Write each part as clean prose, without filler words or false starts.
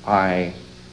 I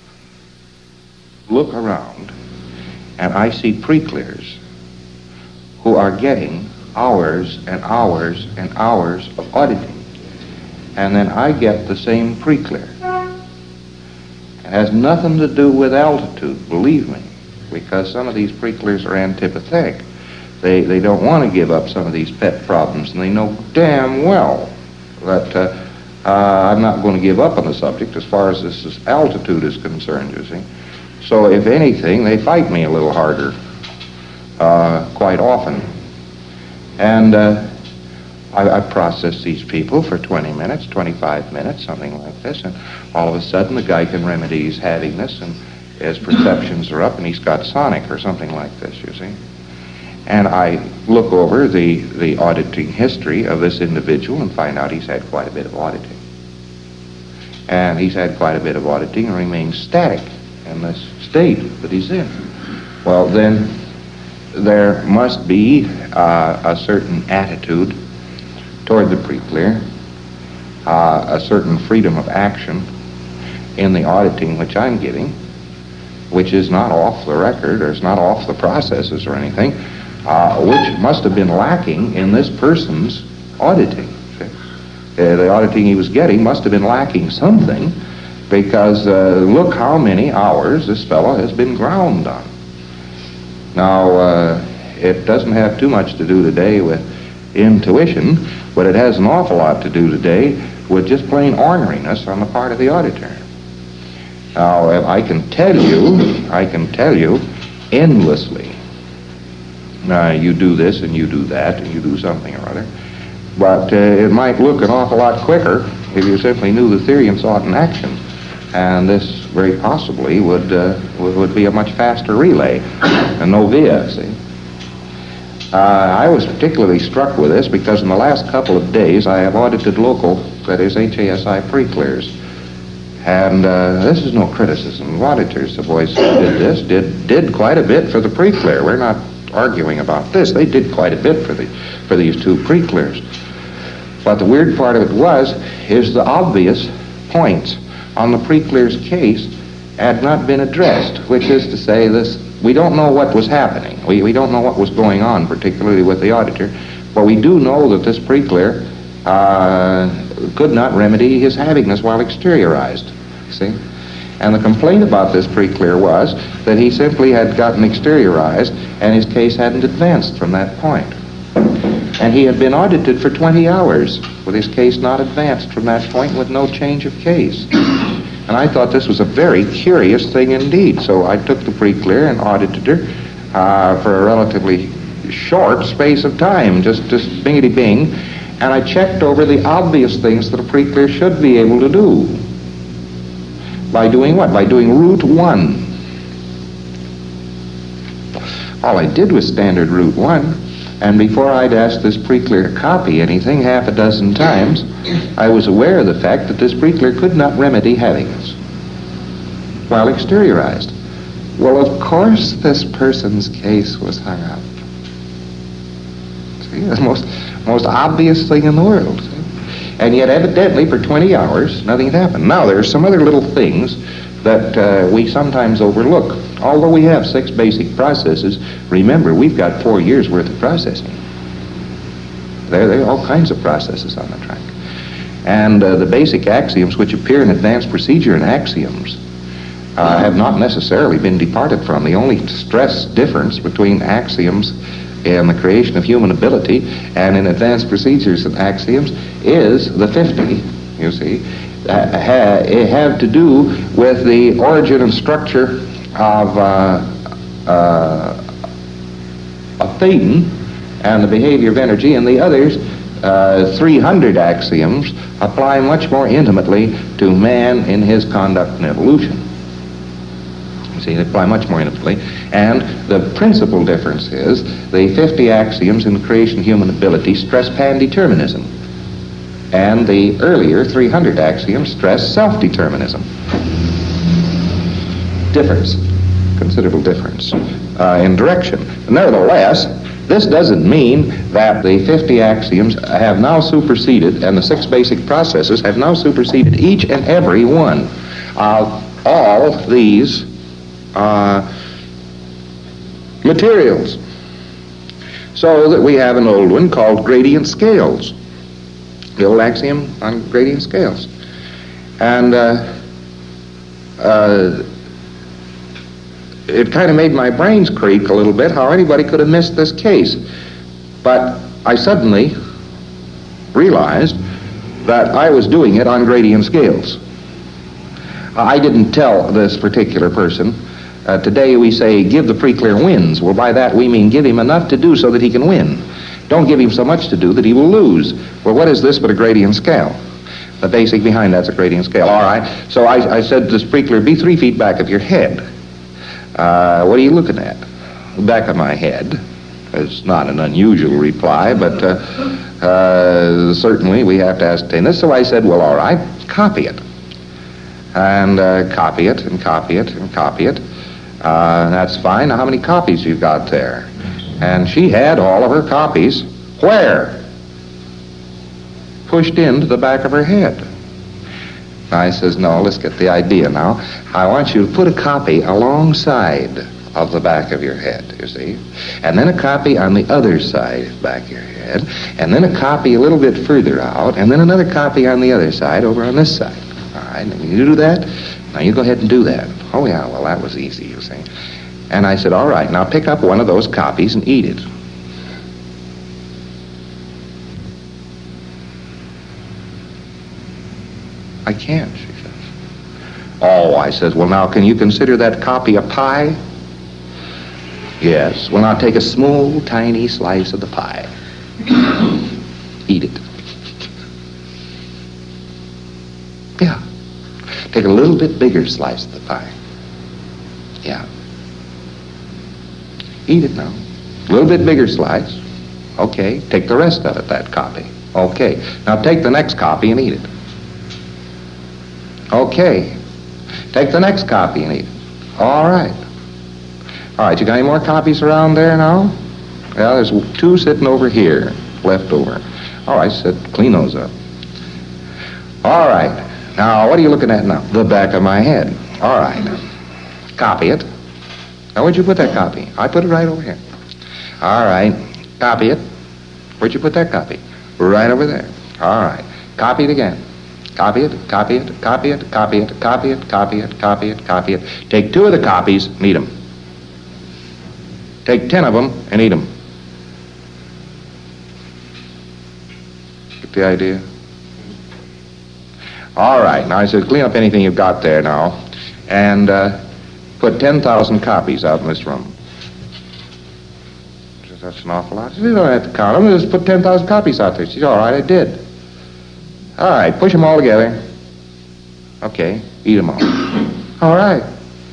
look around and I see pre-clears who are getting hours and hours and hours of auditing. And then I get the same pre-clear. It has nothing to do with altitude, believe me, because some of these pre-clears are antipathetic. They don't want to give up some of these pet problems, and they know damn well that I'm not going to give up on the subject as far as this altitude is concerned, you see. So if anything, they fight me a little harder quite often. And I process these people for 20 minutes, 25 minutes, something like this, and all of a sudden the guy can remedy his haviness, and his perceptions are up, and he's got sonic or something like this, you see. And I look over the auditing history of this individual and find out he's had quite a bit of auditing. And he's had quite a bit of auditing and remains static in this state that he's in. Well, then there must be a certain attitude toward the pre-clear, a certain freedom of action in the auditing which I'm giving, which is not off the record or is not off the processes or anything, which must have been lacking in this person's auditing. The auditing he was getting must have been lacking something, because look how many hours this fellow has been ground on. Now, it doesn't have too much to do today with intuition, but it has an awful lot to do today with just plain orneriness on the part of the auditor. Now, I can tell you endlessly, you do this and you do that and you do something or other, but it might look an awful lot quicker if you simply knew the theory and saw it in action. And this very possibly would be a much faster relay, a no via, see. I was particularly struck with this because in the last couple of days I have audited local, that is HASI pre-clears. And this is no criticism of auditors. The boys who did this did quite a bit for the pre-clear. We're not arguing about this. They did quite a bit for these two pre-clears. But the weird part of it is the obvious points on the pre-clear's case had not been addressed, which is to say this, we don't know what was happening. We don't know what was going on, particularly with the auditor, but we do know that this pre-clear could not remedy his haviness while exteriorized, see? And the complaint about this pre-clear was that he simply had gotten exteriorized and his case hadn't advanced from that point. And he had been audited for 20 hours with his case not advanced from that point with no change of case. And I thought this was a very curious thing indeed. So I took the pre-clear and audited her for a relatively short space of time, just bingity-bing, and I checked over the obvious things that a pre-clear should be able to do. By doing what? By doing route 1. All I did was standard route 1. And before I'd asked this pre-clear to copy anything half a dozen times, I was aware of the fact that this pre-clear could not remedy haviness while exteriorized. Well, of course this person's case was hung up. See, the most obvious thing in the world. See? And yet evidently for 20 hours, nothing had happened. Now, there are some other little things that we sometimes overlook. Although we have 6 basic processes, remember, we've got 4 years' worth of processing. There are all kinds of processes on the track. And the basic axioms which appear in advanced procedure and axioms have not necessarily been departed from. The only stress difference between axioms in the creation of human ability and in advanced procedures and axioms is the 50, you see. It have to do with the origin and structure of Thetan and the behavior of energy, and the others, 300 axioms, apply much more intimately to man in his conduct and evolution. You see, they apply much more intimately. And the principal difference is the 50 axioms in the creation of human ability stress pandeterminism, and the earlier 300 axioms stress self-determinism. Difference, considerable difference in direction. Nevertheless, this doesn't mean that the 50 axioms have now superseded, and the 6 basic processes have now superseded each and every one of all these materials. So that we have an old one called gradient scales, the old axiom on gradient scales. And it kind of made my brains creak a little bit how anybody could have missed this case. But I suddenly realized that I was doing it on gradient scales. I didn't tell this particular person, today we say, give the pre-clear wins. Well, by that we mean give him enough to do so that he can win. Don't give him so much to do that he will lose. Well, what is this but a gradient scale? The basic behind that's a gradient scale. All right, so I said to this pre-clear, be 3 feet back of your head. What are you looking at? The back of my head. It's not an unusual reply, but certainly we have to ascertain this. So I said, well, all right, copy it. And copy it, and copy it, and copy it. That's fine. Now, how many copies you got there? And she had all of her copies. Where? Pushed into the back of her head. I says, no, let's get the idea now. I want you to put a copy alongside of the back of your head, you see. And then a copy on the other side back of your head. And then a copy a little bit further out. And then another copy on the other side over on this side. All right, now you do that? Now you go ahead and do that. Oh, yeah, well, that was easy, you see. And I said, all right, now pick up one of those copies and eat it. I can't, she says. Oh, I says, well, now, can you consider that copy a pie? Yes. Well, now, take a small, tiny slice of the pie. Eat it. Yeah. Take a little bit bigger slice of the pie. Yeah. Eat it now. A little bit bigger slice. Okay. Take the rest of it, that copy. Okay. Now, take the next copy and eat it. Okay. Take the next copy and eat it. All right. All right, you got any more copies around there now? Yeah, there's 2 sitting over here, left over. All right, clean those up. All right. Now, what are you looking at now? The back of my head. All right. Copy it. Now, where'd you put that copy? I put it right over here. All right. Copy it. Where'd you put that copy? Right over there. All right. Copy it again. Copy it, copy it, copy it, copy it, copy it, copy it, copy it, copy it. Take 2 of the copies and eat them. Take 10 of them and eat them. Get the idea? All right. Now, I said, clean up anything you've got there now and put 10,000 copies out in this room. She says, that's an awful lot. She said, you don't have to count them. Just put 10,000 copies out there. She said, all right, I did. All right, push them all together. Okay, eat them all. All right.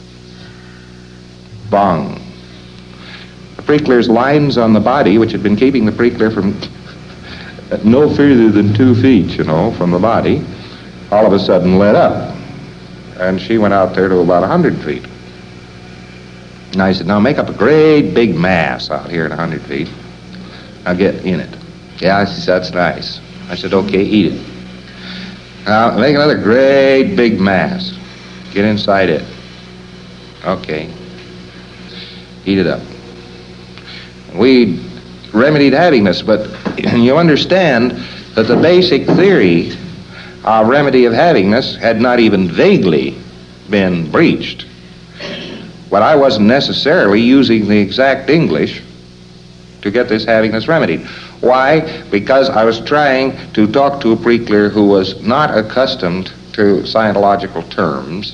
Bong. The pre-clear's lines on the body, which had been keeping the pre-clear from no further than 2 feet, from the body, all of a sudden let up. And she went out there to about 100 feet. And I said, now make up a great big mass out here at 100 feet. Now get in it. Yeah, she said, that's nice. I said, okay, eat it. Now, make another great big mass. Get inside it. Okay. Heat it up. We remedied havingness, but you understand that the basic theory of remedy of havingness had not even vaguely been breached. But I wasn't necessarily using the exact English to get this havingness remedied. Why? Because I was trying to talk to a pre-clear who was not accustomed to Scientological terms.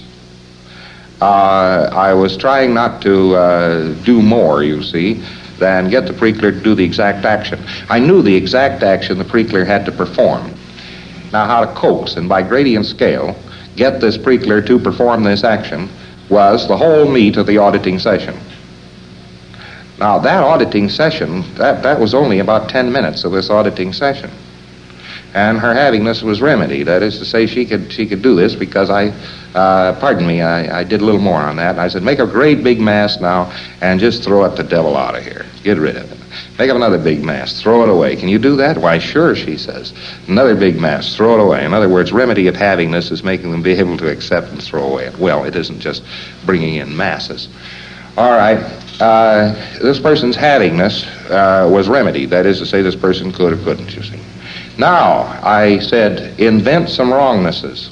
I was trying not to do more, you see, than get the pre-clear to do the exact action. I knew the exact action the pre-clear had to perform. Now, how to coax and by gradient scale get this pre-clear to perform this action was the whole meat of the auditing session. Now, that auditing session, that was only about 10 minutes of this auditing session. And her havingness was remedied. That is to say, she could do this because I did a little more on that. And I said, make a great big mass now and just throw it the devil out of here. Get rid of it. Make up another big mass, throw it away. Can you do that? Why, sure, she says. Another big mass, throw it away. In other words, remedy of havingness is making them be able to accept and throw away it. Well, it isn't just bringing in masses. All right, this person's havingness was remedied. That is to say, this person could or couldn't, you see. Now, I said, invent some wrongnesses.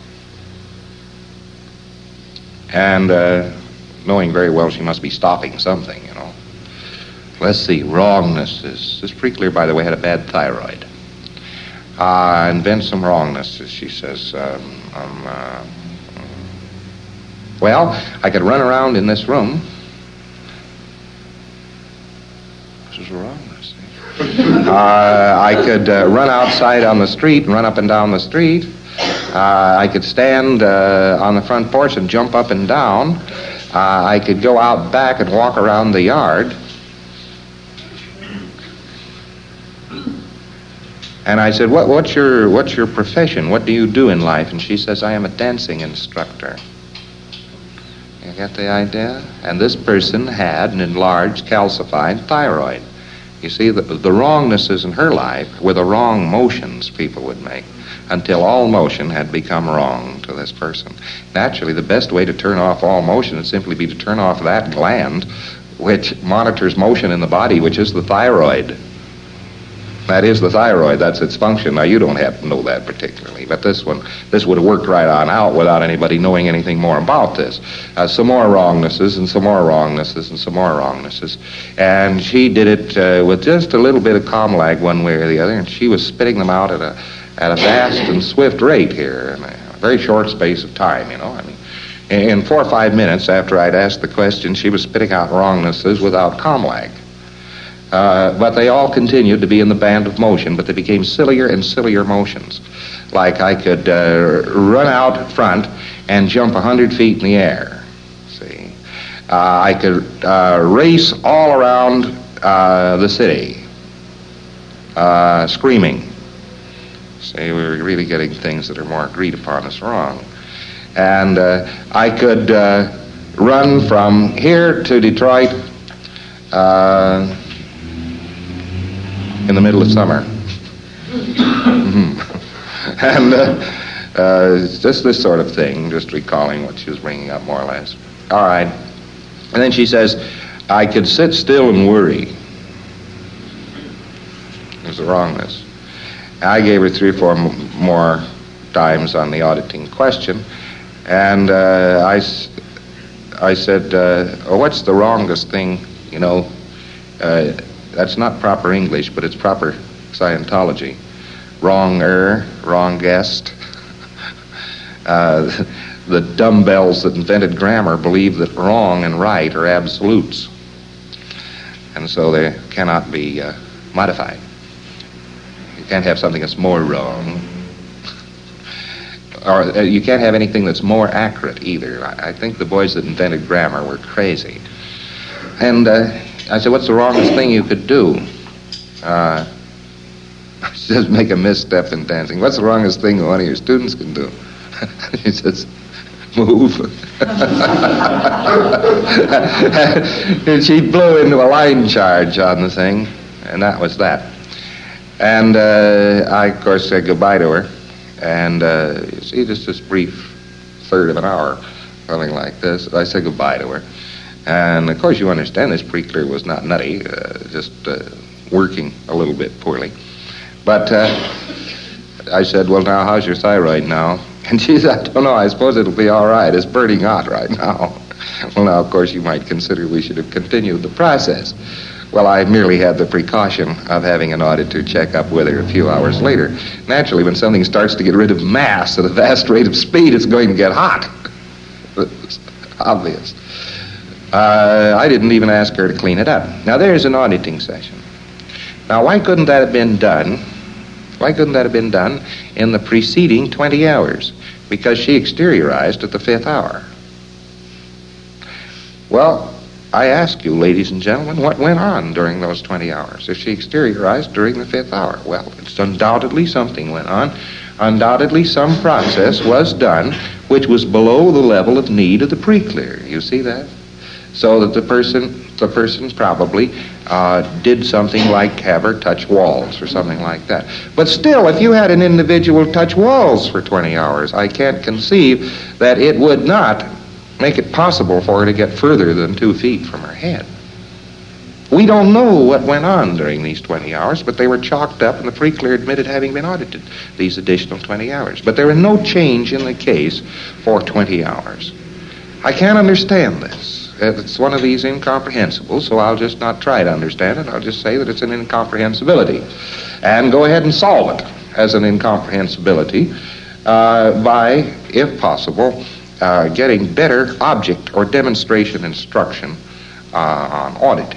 And knowing very well she must be stopping something, you know. Let's see, wrongnesses. This Preclear, by the way, had a bad thyroid. Invent some wrongnesses, she says. Well, I could run around in this room. This is a wrongness. I could run outside on the street and run up and down the street. I could stand on the front porch and jump up and down. I could go out back and walk around the yard. And I said, what's your profession? What do you do in life? And she says, I am a dancing instructor. You get the idea? And this person had an enlarged, calcified thyroid. You see, the wrongnesses in her life were the wrong motions people would make, until all motion had become wrong to this person. Naturally, the best way to turn off all motion would simply be to turn off that gland which monitors motion in the body, which is the thyroid. That is the thyroid. That's its function. Now, you don't have to know that particularly, but this would have worked right on out without anybody knowing anything more about this. Some more wrongnesses and some more wrongnesses and some more wrongnesses. And she did it with just a little bit of Comlag one way or the other, and she was spitting them out at a vast and swift rate here in a very short space of time, you know. I mean, in 4 or 5 minutes after I'd asked the question, she was spitting out wrongnesses without Comlag. But they all continued to be in the band of motion, but they became sillier and sillier motions. Like I could run out front and jump 100 feet in the air. See, I could race all around the city, screaming. See, we're really getting things that are more agreed upon as wrong. And I could run from here to Detroit in the middle of summer. And just this sort of thing, just recalling what she was bringing up more or less. All right. And then she says, I could sit still and worry. There's the wrongness. I gave her 3 or 4 more times on the auditing question, and I said, what's the wrongest thing, you know, that's not proper English, but it's proper Scientology. Wronger, wrongest. The dumbbells that invented grammar believe that wrong and right are absolutes, and so they cannot be modified. You can't have something that's more wrong, or you can't have anything that's more accurate either. I think the boys that invented grammar were crazy. And I said, what's the wrongest thing you could do? She says, make a misstep in dancing. What's the wrongest thing one of your students can do? She says, move. And she blew into a line charge on the thing, and that was that. And I, of course, said goodbye to her. And, you see, just this brief third of an hour, something like this, I said goodbye to her. And, of course, you understand this Preclear was not nutty, just working a little bit poorly. But I said, well, now, how's your thyroid now? And she said, I don't know, I suppose it'll be all right. It's burning hot right now. Well, now, of course, you might consider we should have continued the process. Well, I merely had the precaution of having an auditor check up with her a few hours later. Naturally, when something starts to get rid of mass at a vast rate of speed, it's going to get hot. It's obvious. I didn't even ask her to clean it up. Now, there's an auditing session. Now, why couldn't that have been done? Why couldn't that have been done in the preceding 20 hours? Because she exteriorized at the 5th hour. Well, I ask you, ladies and gentlemen, what went on during those 20 hours? If she exteriorized during the 5th hour, well, it's undoubtedly something went on. Undoubtedly some process was done which was below the level of need of the Preclear. You see that? so that the person probably did something like have her touch walls or something like that. But still, if you had an individual touch walls for 20 hours, I can't conceive that it would not make it possible for her to get further than 2 feet from her head. We don't know what went on during these 20 hours, but they were chalked up, and the Pre-Clear admitted having been audited these additional 20 hours. But there was no change in the case for 20 hours. I can't understand this. It's one of these incomprehensibles, so I'll just not try to understand it. I'll just say that it's an incomprehensibility, and go ahead and solve it as an incomprehensibility by, if possible, getting better object or demonstration instruction on auditing.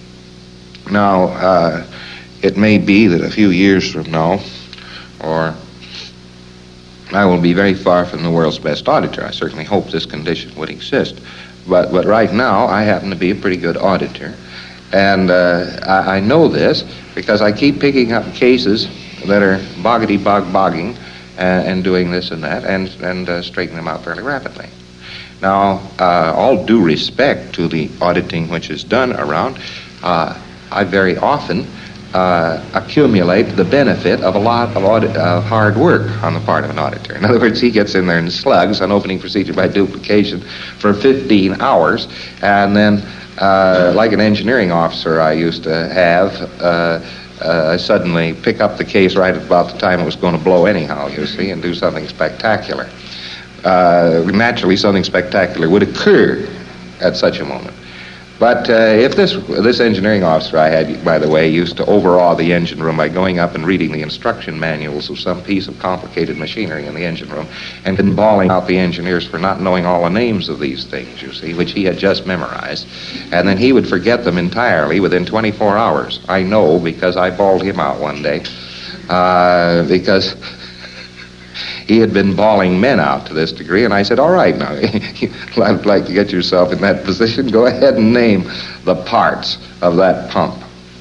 Now, it may be that a few years from now, or I will be very far from the world's best auditor. I certainly hope this condition would exist. But right now, I happen to be a pretty good auditor. And I know this because I keep picking up cases that are bogging and doing this and that and straightening them out fairly rapidly. Now, all due respect to the auditing which is done around, I very often accumulate the benefit of a lot of hard work on the part of an auditor. In other words, he gets in there and slugs on opening procedure by duplication for 15 hours, and then, like an engineering officer I used to have, I suddenly pick up the case right about the time it was going to blow anyhow, you see, and do something spectacular. Naturally, something spectacular would occur at such a moment. But if this engineering officer I had, by the way, used to overawe the engine room by going up and reading the instruction manuals of some piece of complicated machinery in the engine room and then bawling out the engineers for not knowing all the names of these things, you see, which he had just memorized, and then he would forget them entirely within 24 hours. I know because I bawled him out one day because he had been bawling men out to this degree, and I said, all right, now, I'd like to get yourself in that position. Go ahead and name the parts of that pump.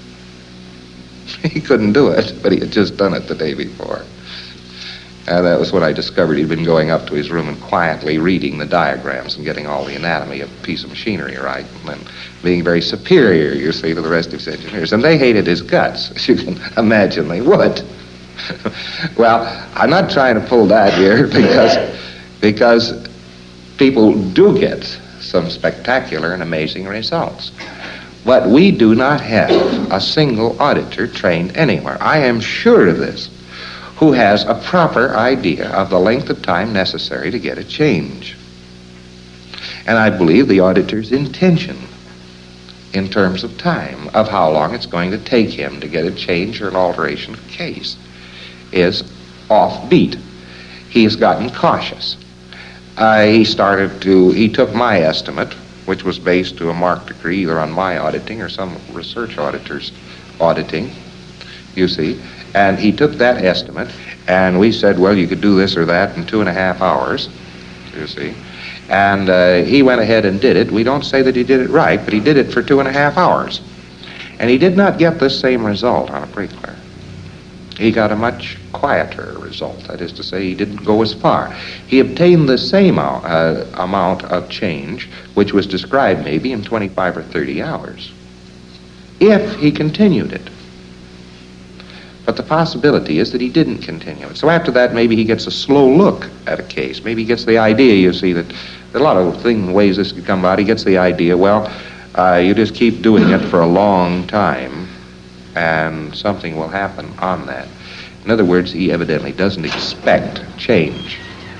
He couldn't do it, but he had just done it the day before. And that was when I discovered he'd been going up to his room and quietly reading the diagrams and getting all the anatomy of a piece of machinery right, and then being very superior, you see, to the rest of his engineers. And they hated his guts, as you can imagine they would. Well, I'm not trying to pull that here because people do get some spectacular and amazing results. But we do not have a single auditor trained anywhere, I am sure of this, who has a proper idea of the length of time necessary to get a change. And I believe the auditor's intention in terms of time, of how long it's going to take him to get a change or an alteration of case, is offbeat. He has gotten cautious. He took my estimate, which was based to a marked degree either on my auditing or some research auditor's auditing, you see, and he took that estimate, and we said, well, you could do this or that in 2.5 hours, you see, and he went ahead and did it. We don't say that he did it right, but he did it for 2.5 hours, and he did not get the same result on a Pre-Clear. He got a much quieter result. That is to say, he didn't go as far. He obtained the same amount of change, which was described maybe in 25 or 30 hours, if he continued it. But the possibility is that he didn't continue it. So after that, maybe he gets a slow look at a case. Maybe he gets the idea, you see, that there are a lot of ways this could come about. He gets the idea, well, you just keep doing it for a long time, and something will happen on that. In other words, he evidently doesn't expect change.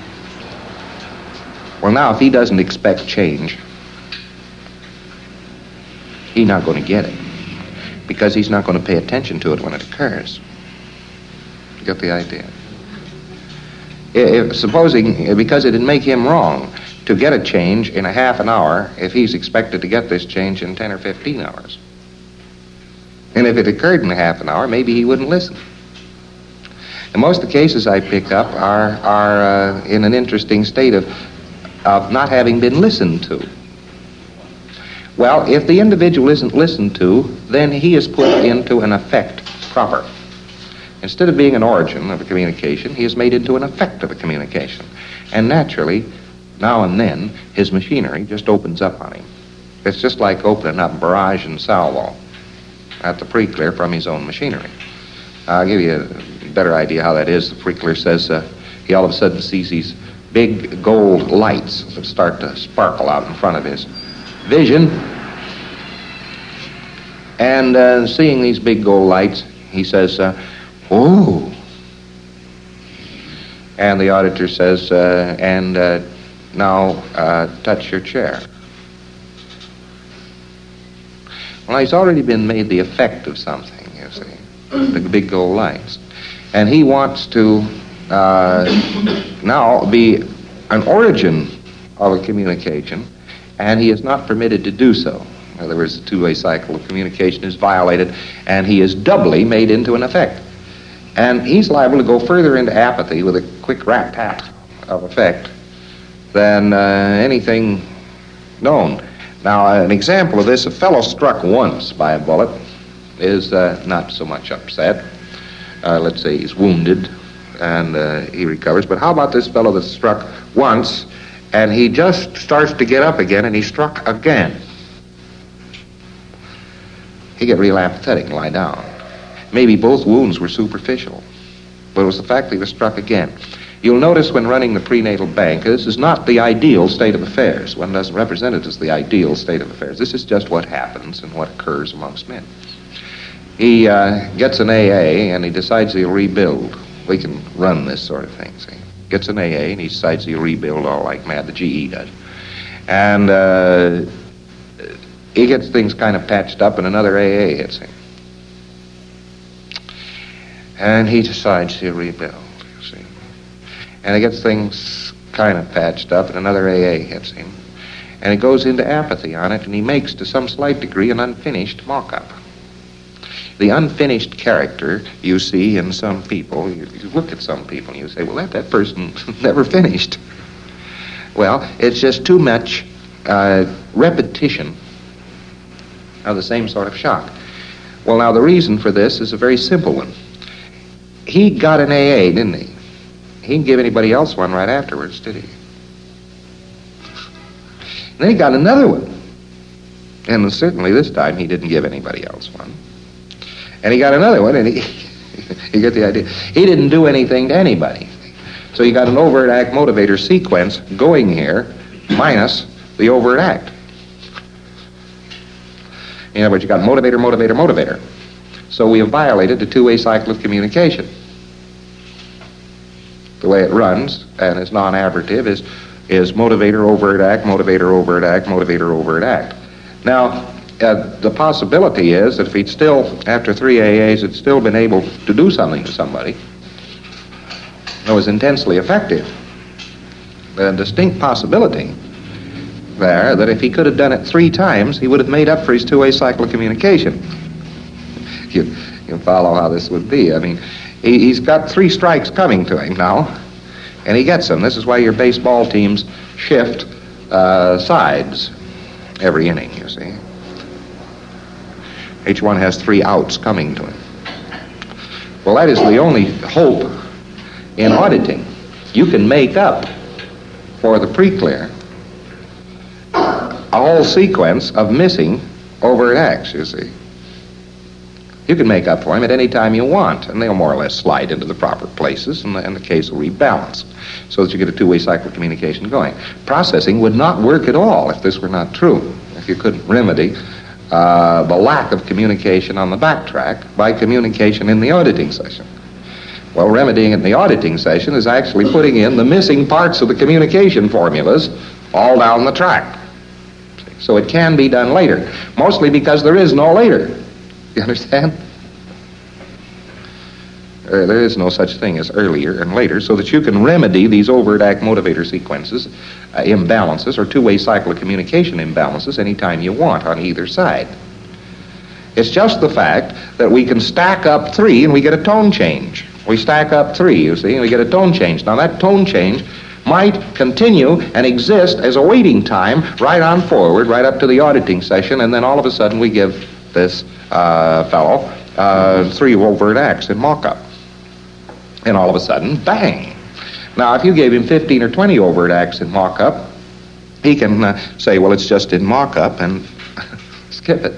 Well, now, if he doesn't expect change, he's not going to get it, because he's not going to pay attention to it when it occurs. You get the idea? Supposing, because it'd make him wrong to get a change in a half an hour if he's expected to get this change in 10 or 15 hours. And if it occurred in a half an hour, maybe he wouldn't listen. And most of the cases I pick up are in an interesting state of not having been listened to. Well, if the individual isn't listened to, then he is put into an effect proper. Instead of being an origin of a communication, he is made into an effect of a communication. And naturally, now and then, his machinery just opens up on him. It's just like opening up barrage and salvo at the pre-clear from his own machinery. I'll give you a better idea how that is. The pre-clear says he all of a sudden sees these big gold lights that start to sparkle out in front of his vision. And seeing these big gold lights, he says, "Ooh." And the auditor says, now touch your chair. Well, he's already been made the effect of something, you see, the big gold lights. And he wants to now be an origin of a communication, and he is not permitted to do so. In other words, the two-way cycle of communication is violated, and he is doubly made into an effect. And he's liable to go further into apathy with a quick rat-tat of effect than anything known. Now, an example of this, a fellow struck once by a bullet is not so much upset. Let's say he's wounded and he recovers. But how about this fellow that's struck once and he just starts to get up again and he's struck again? He get real apathetic and lie down. Maybe both wounds were superficial, but it was the fact that he was struck again. You'll notice when running the prenatal bank, this is not the ideal state of affairs. One doesn't represent it as the ideal state of affairs. This is just what happens and what occurs amongst men. He gets an AA and he decides he'll rebuild. We can run this sort of thing, see. Gets an AA and he decides he'll rebuild all like mad, the GE does. And he gets things kind of patched up and another AA hits him. And he decides he'll rebuild, you see. And he gets things kind of patched up and another AA hits him. And he goes into apathy on it and he makes, to some slight degree, an unfinished mock-up. The unfinished character you see in some people, you look at some people and you say, well, that person never finished. Well, it's just too much repetition of the same sort of shock. Well, now, the reason for this is a very simple one. He got an AA, didn't he? He didn't give anybody else one right afterwards, did he? Then he got another one. And certainly this time he didn't give anybody else one. And he got another one, and you get the idea. He didn't do anything to anybody. So you got an overt act motivator sequence going here, minus the overt act. In other words, you got motivator, motivator, motivator. So we have violated the two-way cycle of communication. The way it runs, and is non-aberrative, is motivator, overt act, motivator, overt act, motivator, overt act. Now, the possibility is that if he'd still, after 3 AAs, had still been able to do something to somebody that was intensely effective, a distinct possibility there that if he could have done it 3 times, he would have made up for his two-way cycle of communication. You can follow how this would be. I mean, he's got 3 strikes coming to him now, and he gets them. This is why your baseball teams shift sides every inning, you see. Each one has 3 outs coming to him. Well, that is the only hope in auditing. You can make up for the pre-clear a whole sequence of missing overt acts, you see. You can make up for them at any time you want, and they'll more or less slide into the proper places, and the case will rebalance, so that you get a two-way cycle of communication going. Processing would not work at all if this were not true, if you couldn't remedy the lack of communication on the backtrack by communication in the auditing session. Well, remedying it in the auditing session is actually putting in the missing parts of the communication formulas all down the track. So it can be done later, mostly because there is no later. You understand? There is no such thing as earlier and later, so that you can remedy these overt act motivator sequences, imbalances, or two-way cycle of communication imbalances anytime you want on either side. It's just the fact that we can stack up 3 and we get a tone change. We stack up 3, you see, and we get a tone change. Now that tone change might continue and exist as a waiting time right on forward, right up to the auditing session, and then all of a sudden we give this fellow 3 overt acts in mock-up. And all of a sudden, bang! Now, if you gave him 15 or 20 overt acts in mock-up, he can say, well, it's just in mock-up, and skip it.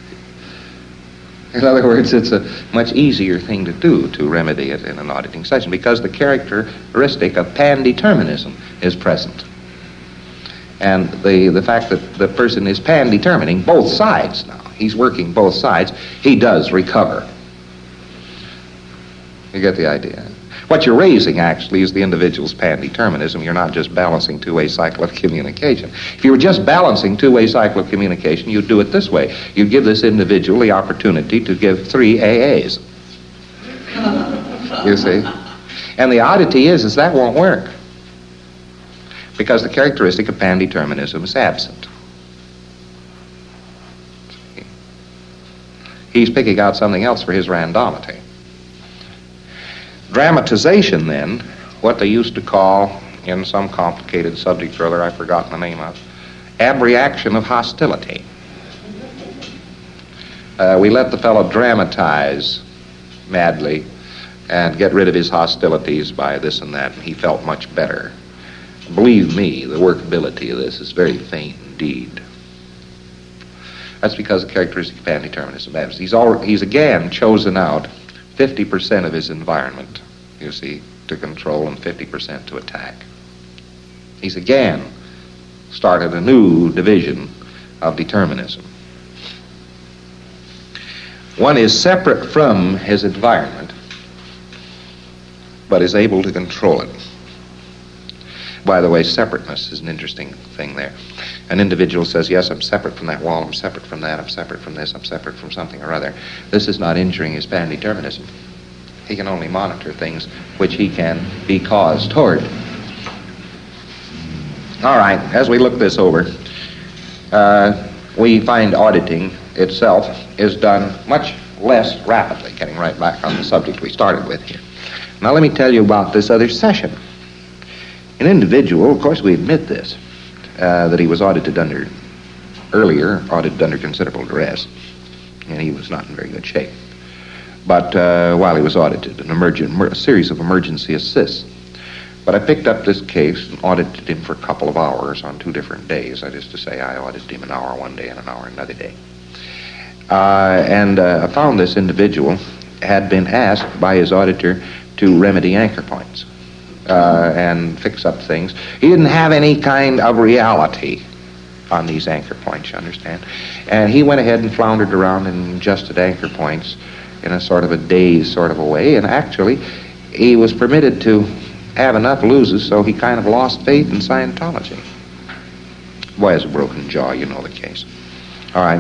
In other words, it's a much easier thing to do to remedy it in an auditing session because the characteristic of pan-determinism is present. And the fact that the person is pan-determining both sides now, he's working both sides, he does recover. You get the idea? What you're raising, actually, is the individual's pan-determinism. You're not just balancing two-way cycle of communication. If you were just balancing two-way cycle of communication, you'd do it this way. You'd give this individual the opportunity to give 3 AAs. You see? And the oddity is that won't work. Because the characteristic of pan-determinism is absent. He's picking out something else for his randomity. Dramatization, then, what they used to call, in some complicated subject or other I've forgotten the name of, abreaction of hostility. We let the fellow dramatize madly and get rid of his hostilities by this and that, and he felt much better. Believe me, the workability of this is very faint indeed. That's because the characteristic of pan-determinism is he's again chosen out 50% of his environment, you see, to control and 50% to attack. He's again started a new division of determinism. One is separate from his environment, but is able to control it. By the way, separateness is an interesting thing there. An individual says, yes, I'm separate from that wall, I'm separate from that, I'm separate from this, I'm separate from something or other. This is not injuring his pan-determinism. He can only monitor things which he can be caused toward. All right, as we look this over, we find auditing itself is done much less rapidly, getting right back on the subject we started with here. Now let me tell you about this other session. An individual, of course we admit this, that he was audited under considerable duress, and he was not in very good shape. But while he was audited, a series of emergency assists. But I picked up this case and audited him for a couple of hours on 2 different days. That is to say, I audited him an hour one day and an hour another day. I found this individual had been asked by his auditor to remedy anchor points and fix up things. He didn't have any kind of reality on these anchor points, you understand? And he went ahead and floundered around and adjusted anchor points in a sort of a dazed sort of a way, and actually he was permitted to have enough loses, so he kind of lost faith in Scientology. Boy has a broken jaw, you know the case. All right.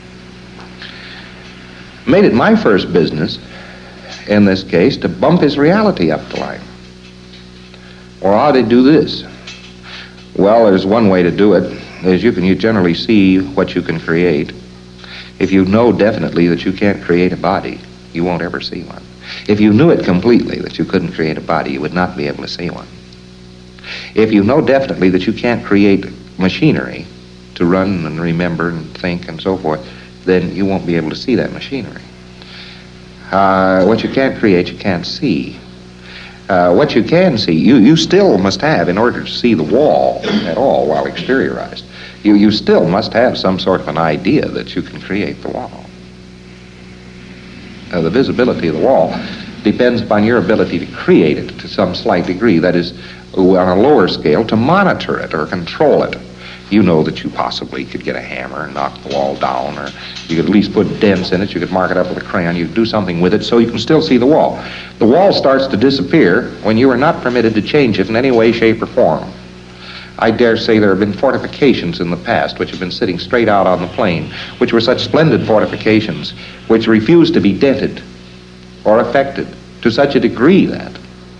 Made it my first business in this case to bump his reality up the line. Well, how did he do this? Well, there's one way to do it, is you generally see what you can create. If you know definitely that you can't create a body, you won't ever see one. If you knew it completely that you couldn't create a body, you would not be able to see one. If you know definitely that you can't create machinery to run and remember and think and so forth, then you won't be able to see that machinery. What you can't create, you can't see. What you can see, you still must have, in order to see the wall at all while exteriorized, you still must have some sort of an idea that you can create the wall. The visibility of the wall depends upon your ability to create it to some slight degree. That is, on a lower scale, to monitor it or control it. You know that you possibly could get a hammer and knock the wall down, or you could at least put dents in it, you could mark it up with a crayon, you could do something with it so you can still see the wall. The wall starts to disappear when you are not permitted to change it in any way, shape, or form. I dare say there have been fortifications in the past which have been sitting straight out on the plain, which were such splendid fortifications, which refused to be dented or affected to such a degree that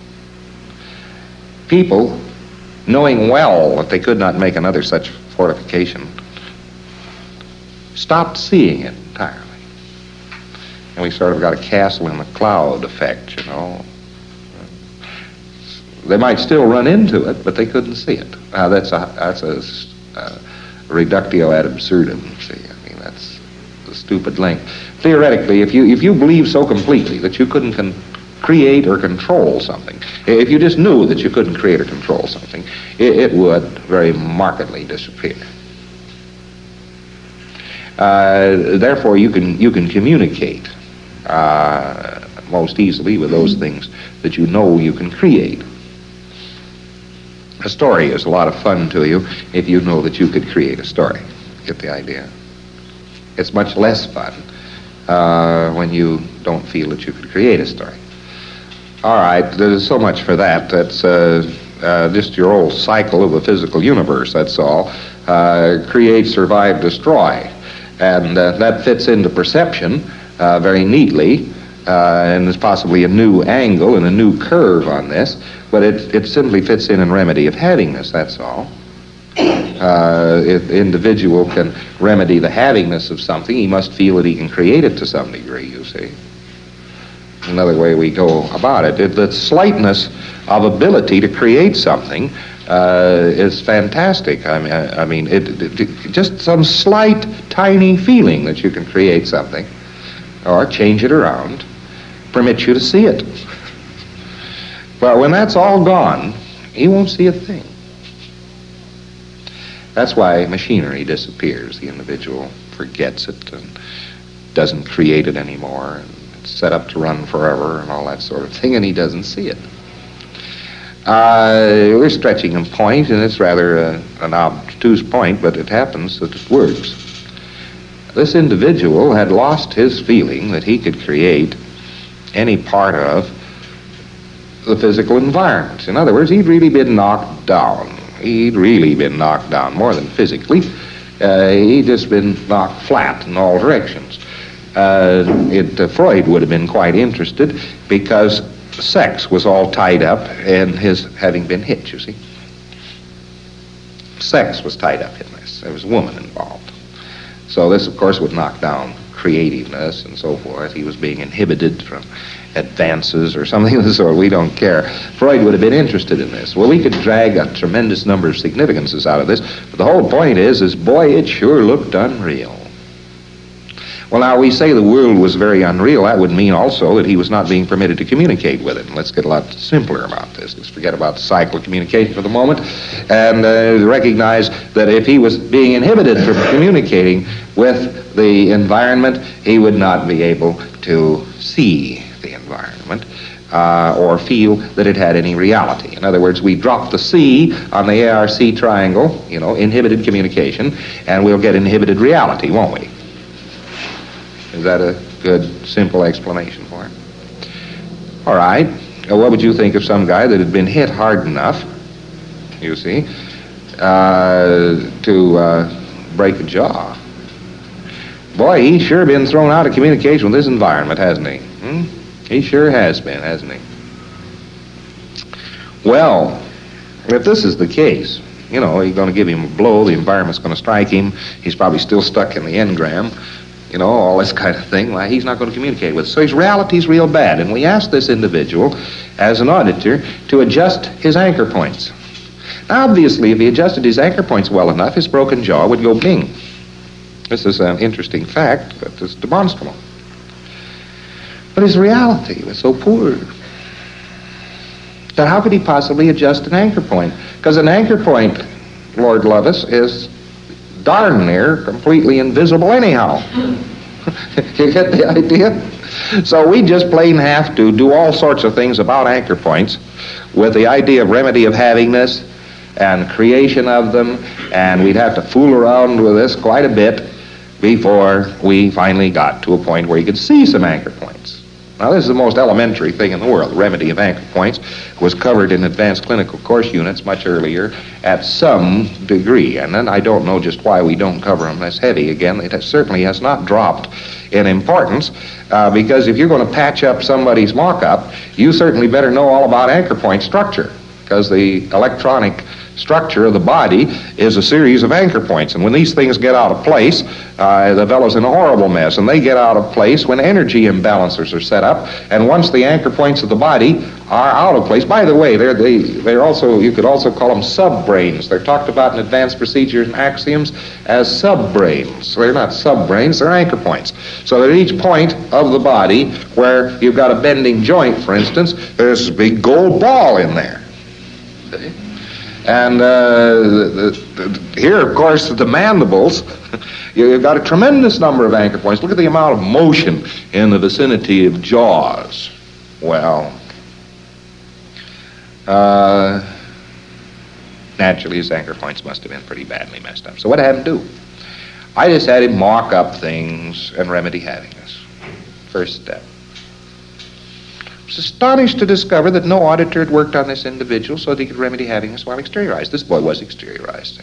people, knowing well that they could not make another such fortification, stopped seeing it entirely. And we sort of got a castle in the cloud effect, you know. They might still run into it, but they couldn't see it. That's a reductio ad absurdum, see. I mean, that's a stupid length. Theoretically, if you believe so completely that you couldn't create or control something, if you just knew that you couldn't create or control something, it would very markedly disappear. Therefore, you can communicate most easily with those things that you know you can create. A story is a lot of fun to you if you know that you could create a story. Get the idea? It's much less fun when you don't feel that you could create a story. All right, there's so much for that. That's just your old cycle of the physical universe, that's all. Create, survive, destroy. And that fits into perception very neatly, and there's possibly a new angle and a new curve on this, but it simply fits in remedy of havingness, that's all. If the individual can remedy the havingness of something, he must feel that he can create it to some degree, you see. Another way we go about it. The slightness of ability to create something is fantastic. I mean, just some slight, tiny feeling that you can create something or change it around permits you to see it. But when that's all gone, you won't see a thing. That's why machinery disappears. The individual forgets it and doesn't create it anymore, and it's set up to run forever and all that sort of thing, and he doesn't see it. We're stretching a point, and it's rather an obtuse point, but it happens that it works. This individual had lost his feeling that he could create any part of the physical environment. In other words, he'd really been knocked down. He'd really been knocked down, more than physically. He'd just been knocked flat in all directions. Freud would have been quite interested because sex was all tied up in his having been hit, you see. Sex was tied up in this. There was a woman involved. So this, of course, would knock down creativeness and so forth. He was being inhibited from advances or something of the sort. We don't care. Freud would have been interested in this. Well, we could drag a tremendous number of significances out of this, but the whole point is boy, it sure looked unreal. Well, now, we say the world was very unreal. That would mean also that he was not being permitted to communicate with it. And let's get a lot simpler about this. Let's forget about the cycle of communication for the moment and recognize that if he was being inhibited from communicating with the environment, he would not be able to see the environment or feel that it had any reality. In other words, we drop the C on the ARC triangle, inhibited communication, and we'll get inhibited reality, won't we? Is that a good, simple explanation for it? All right. What would you think of some guy that had been hit hard enough, you see, to break a jaw? Boy, he's sure been thrown out of communication with this environment, hasn't he? He sure has been, hasn't he? Well, if this is the case, you're going to give him a blow, the environment's going to strike him, he's probably still stuck in the engram, all this kind of thing. Why, he's not going to communicate with us. So his reality's real bad. And we asked this individual, as an auditor, to adjust his anchor points. Now, obviously, if he adjusted his anchor points well enough, his broken jaw would go bing. This is an interesting fact, but it's demonstrable. But his reality was so poor that how could he possibly adjust an anchor point? Because an anchor point, Lord love us, is darn near completely invisible anyhow. You get the idea? So we just plain have to do all sorts of things about anchor points with the idea of remedy of havingness and creation of them, and we'd have to fool around with this quite a bit before we finally got to a point where you could see some anchor points. Now, this is the most elementary thing in the world. The remedy of anchor points was covered in advanced clinical course units much earlier at some degree. And then I don't know just why we don't cover them as heavy again. It certainly has not dropped in importance because if you're going to patch up somebody's mock-up, you certainly better know all about anchor point structure because the electronic structure of the body is a series of anchor points. And when these things get out of place, the fellow's in a horrible mess. And they get out of place when energy imbalancers are set up. And once the anchor points of the body are out of place, by the way, they're also, you could also call them sub-brains. They're talked about in advanced procedures and axioms as sub-brains. They're not sub-brains, they're anchor points. So at each point of the body where you've got a bending joint, for instance, there's a big gold ball in there. See? And here, of course, the mandibles, you've got a tremendous number of anchor points. Look at the amount of motion in the vicinity of jaws. Well, naturally, his anchor points must have been pretty badly messed up. So what I had him do? I just had him mock up things and remedy havingness. First step. I was astonished to discover that no auditor had worked on this individual so that he could remedy havingness while exteriorized. This boy was exteriorized.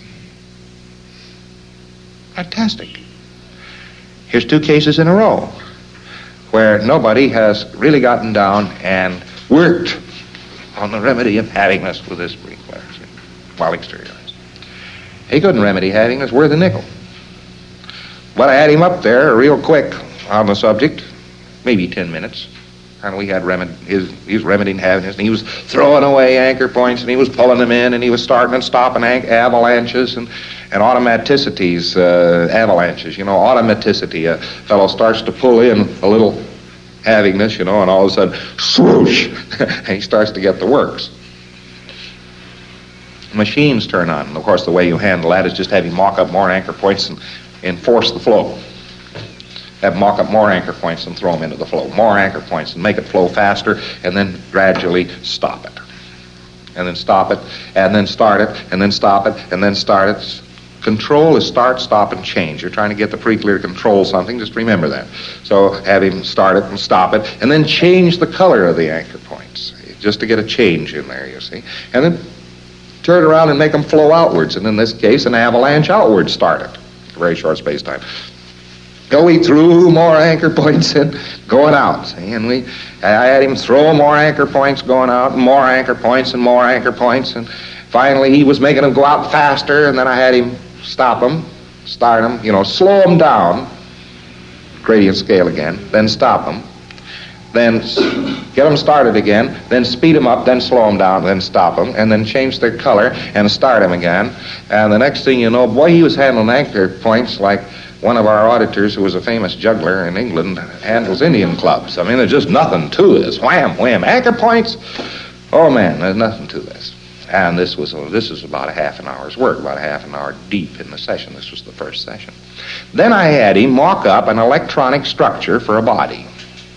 Fantastic. Here's 2 cases in a row where nobody has really gotten down and worked on the remedy of havingness with this sprinkler while exteriorized. He couldn't remedy havingness worth a nickel. But I had him up there real quick on the subject, maybe 10 minutes. And we had he was remedying havingness, and he was throwing away anchor points, and he was pulling them in, and he was starting and stopping avalanches and automaticities, avalanches. You know, automaticity. A fellow starts to pull in a little havingness, and all of a sudden, swoosh, and he starts to get the works. Machines turn on. And of course, the way you handle that is just have him mock up more anchor points and enforce the flow. Have mock up more anchor points and throw them into the flow. More anchor points and make it flow faster, and then gradually stop it. And then stop it, and then start it, and then stop it, and then start it. Control is start, stop, and change. You're trying to get the pre-clear to control something, just remember that. So have him start it and stop it, and then change the color of the anchor points, just to get a change in there, you see. And then turn around and make them flow outwards, and in this case, an avalanche outwards start it. A very short space time. Going through more anchor points and going out. See? And I had him throw more anchor points going out, and more anchor points and more anchor points, and finally he was making them go out faster, and then I had him stop them, start them, slow them down, gradient scale again, then stop them, then get them started again, then speed them up, then slow them down, then stop them, and then change their color and start them again. And the next thing you know, boy, he was handling anchor points like one of our auditors, who was a famous juggler in England, handles Indian clubs. I mean, there's just nothing to this. Wham, wham, anchor points. Oh man, there's nothing to this. And this is about a half an hour's work, about a half an hour deep in the session. This was the first session. Then I had him mock up an electronic structure for a body,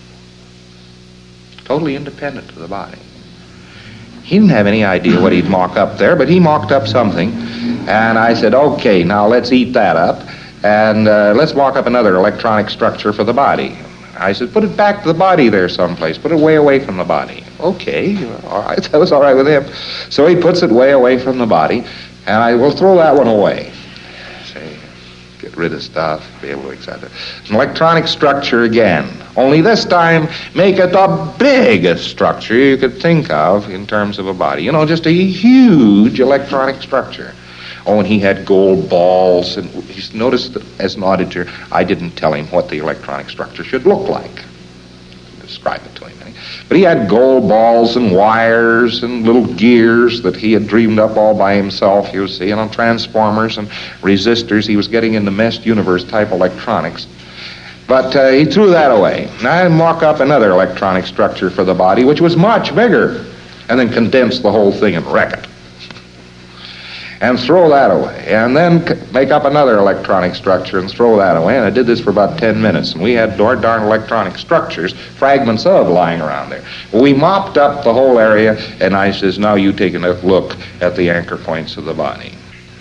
totally independent of the body. He didn't have any idea what he'd mock up there, but he mocked up something. And I said, okay, now let's eat that up. And let's mock up another electronic structure for the body. I said, put it back to the body there someplace. Put it way away from the body. Okay, all right, that was all right with him. So he puts it way away from the body, and I will throw that one away. Say, get rid of stuff, be able to accept it. An electronic structure again. Only this time, make it the biggest structure you could think of in terms of a body. Just a huge electronic structure. Oh, and he had gold balls, and notice that as an auditor, I didn't tell him what the electronic structure should look like. Describe it to him. But he had gold balls and wires and little gears that he had dreamed up all by himself, you see, and on transformers and resistors. He was getting into meshed universe type electronics. But he threw that away. Now I mock up another electronic structure for the body, which was much bigger, and then condense the whole thing and wreck it. And throw that away, and then make up another electronic structure and throw that away. And I did this for about 10 minutes, and we had darn electronic structures, fragments of, lying around there. We mopped up the whole area, and I says, now you take a look at the anchor points of the body.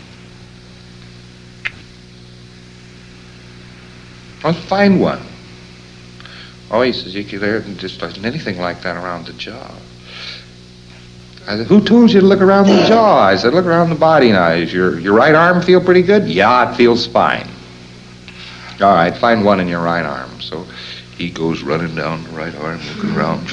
Let's find one. Oh, he says, there just isn't anything like that around the jaw. I said, who told you to look around the jaw? I said, look around the body now. Does your right arm feel pretty good? Yeah, it feels fine. All right, find one in your right arm. So he goes running down the right arm, looking around,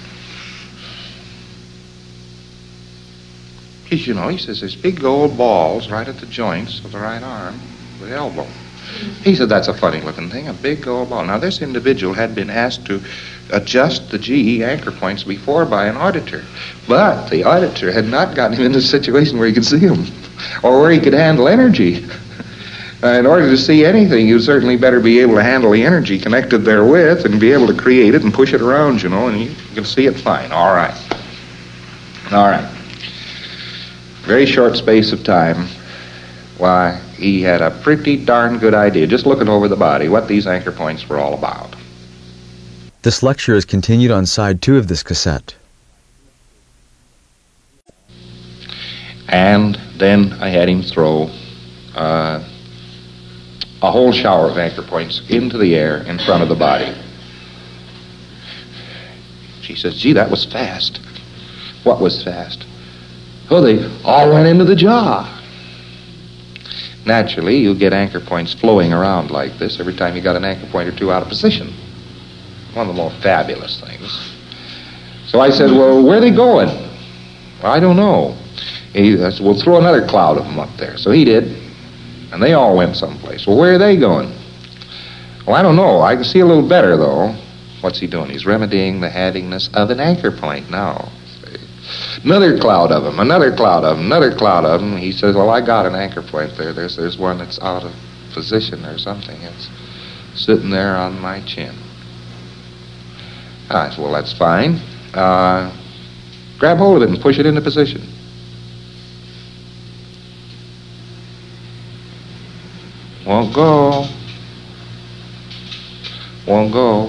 He says, there's big gold balls right at the joints of the right arm, the elbow. He said, that's a funny looking thing, a big gold ball. Now, this individual had been asked to adjust the GE anchor points before by an auditor. But the auditor had not gotten him into a situation where he could see them or where he could handle energy. In order to see anything, you certainly better be able to handle the energy connected therewith and be able to create it and push it around, and you can see it fine. All right. very short space of time, why, he had a pretty darn good idea, just looking over the body, what these anchor points were all about. This lecture is continued on side 2 of this cassette. And then I had him throw a whole shower of anchor points into the air in front of the body. She says, gee, that was fast. What was fast? Oh, they all went into the jaw. Naturally, you get anchor points flowing around like this every time you got an anchor point or two out of position. One of the more fabulous things. So I said, well, where are they going? Well, I don't know. I said, we'll throw another cloud of them up there. So he did, and they all went someplace. Well, where are they going? Well, I don't know. I can see a little better, though. What's he doing? He's remedying the handiness of an anchor point now. Another cloud of them, another cloud of them, another cloud of them. He says, well, I got an anchor point there. There's one that's out of position or something. It's sitting there on my chin. I said, well, that's fine. Grab hold of it and push it into position. Won't go. Won't go.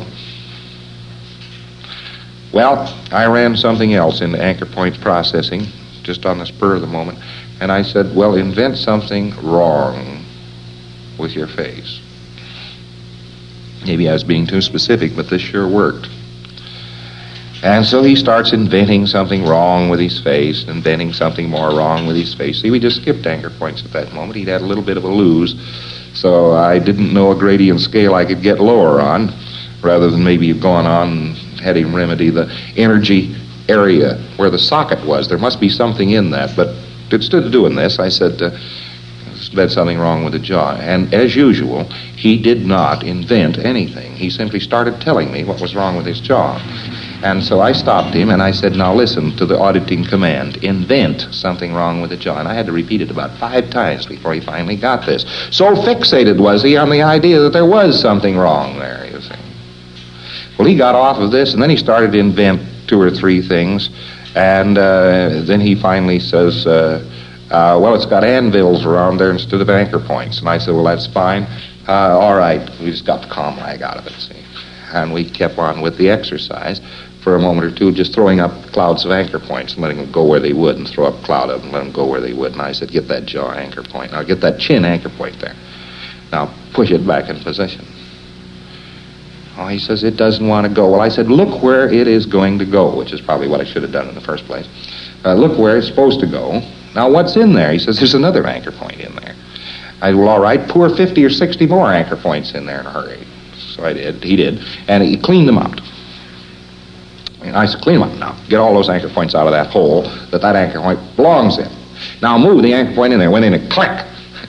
Well, I ran something else into anchor points processing, just on the spur of the moment, and I said, well, invent something wrong with your face. Maybe I was being too specific, but this sure worked. And so he starts inventing something wrong with his face, inventing something more wrong with his face. See, we just skipped anchor points at that moment. He'd had a little bit of a lose, so I didn't know a gradient scale I could get lower on, rather than maybe have gone on and had him remedy the energy area where the socket was. There must be something in that, but instead of doing this, I said, there's something wrong with the jaw. And as usual, he did not invent anything. He simply started telling me what was wrong with his jaw. And so I stopped him and I said, now listen to the auditing command. Invent something wrong with the jaw. And I had to repeat it about 5 times before he finally got this. So fixated was he on the idea that there was something wrong there, you see. Well, he got off of this, and then he started to invent 2 or 3 things, and then he finally says, well, it's got anvils around there instead of anchor points. And I said, well, that's fine. All right, we just got the comlag out of it, see. And we kept on with the exercise for a moment or two, just throwing up clouds of anchor points and letting them go where they would, and throw up a cloud of them and let them go where they would. And I said, get that jaw anchor point. Now, get that chin anchor point there. Now, push it back in position. Oh, he says, it doesn't want to go. Well, I said, look where it is going to go, which is probably what I should have done in the first place. Look where it's supposed to go. Now, what's in there? He says, there's another anchor point in there. I said, well, all right, pour 50 or 60 more anchor points in there in a hurry. So I did. He did. And he cleaned them out. And I said, clean them up now. Get all those anchor points out of that hole that anchor point belongs in. Now move the anchor point in there. Went in and click.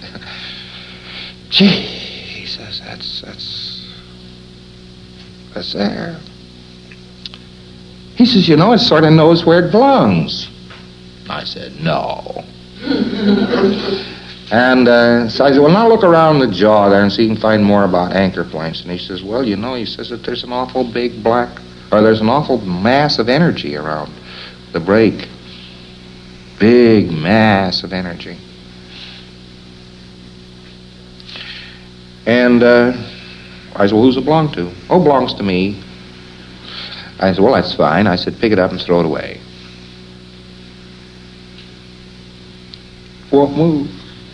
Gee, he says, that's there. He says, you know, it sort of knows where it belongs. I said, no. And so I said, well, now look around the jaw there and see if you can find more about anchor points. And he says, well, you know, he says that there's an awful there's an awful mass of energy around the break. Big mass of energy. And I said, well, who's it belong to? Oh, it belongs to me. I said, well, that's fine. I said, pick it up and throw it away. Won't move.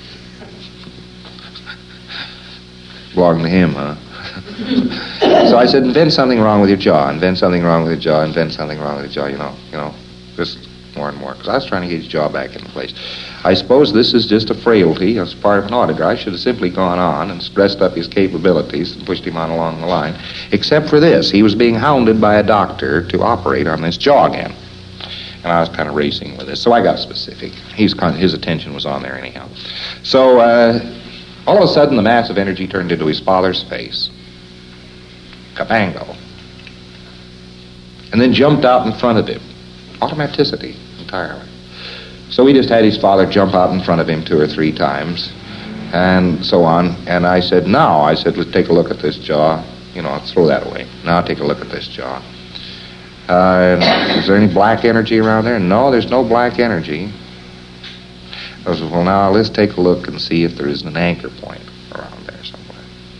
Belonged to him, huh? So I said, invent something wrong with your jaw, invent something wrong with your jaw, invent something wrong with your jaw, you know, just more and more. Because I was trying to get his jaw back into place. I suppose this is just a frailty as part of an auditor. I should have simply gone on and stressed up his capabilities and pushed him on along the line. Except for this, he was being hounded by a doctor to operate on this jaw again. And I was kind of racing with this, so I got specific. His attention was on there anyhow. So all of a sudden, the mass of energy turned into his father's face. Cabango. And then jumped out in front of him. Automaticity, entirely. So we just had his father jump out in front of him 2 or 3 times, and so on. And I said, let's take a look at this jaw. You know, throw that away. Now take a look at this jaw. Is there any black energy around there? No, there's no black energy. I said, well, now let's take a look and see if there isn't an anchor point around there somewhere.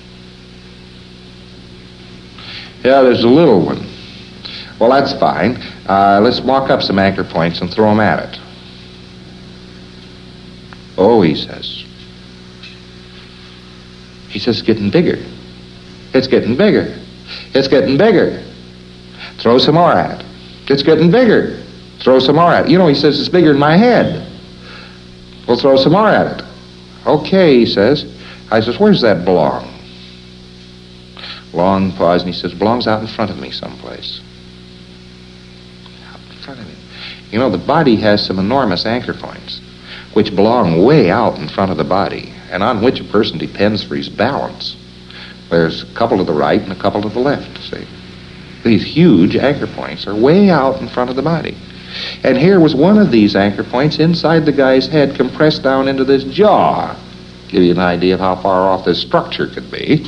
Yeah, there's a little one. Well, that's fine. Let's walk up some anchor points and throw them at it. Oh, he says. He says, it's getting bigger. It's getting bigger. It's getting bigger. Throw some more at it. It's getting bigger. Throw some more at it. You know, he says, it's bigger than my head. We'll throw some more at it. Okay, he says. I says, where's that belong? Long pause, and he says, belongs out in front of me someplace. Out in front of me. You know, the body has some enormous anchor points, which belong way out in front of the body, and on which a person depends for his balance. There's a couple to the right and a couple to the left, see. These huge anchor points are way out in front of the body. And here was one of these anchor points inside the guy's head, compressed down into this jaw. Give you an idea of how far off this structure could be.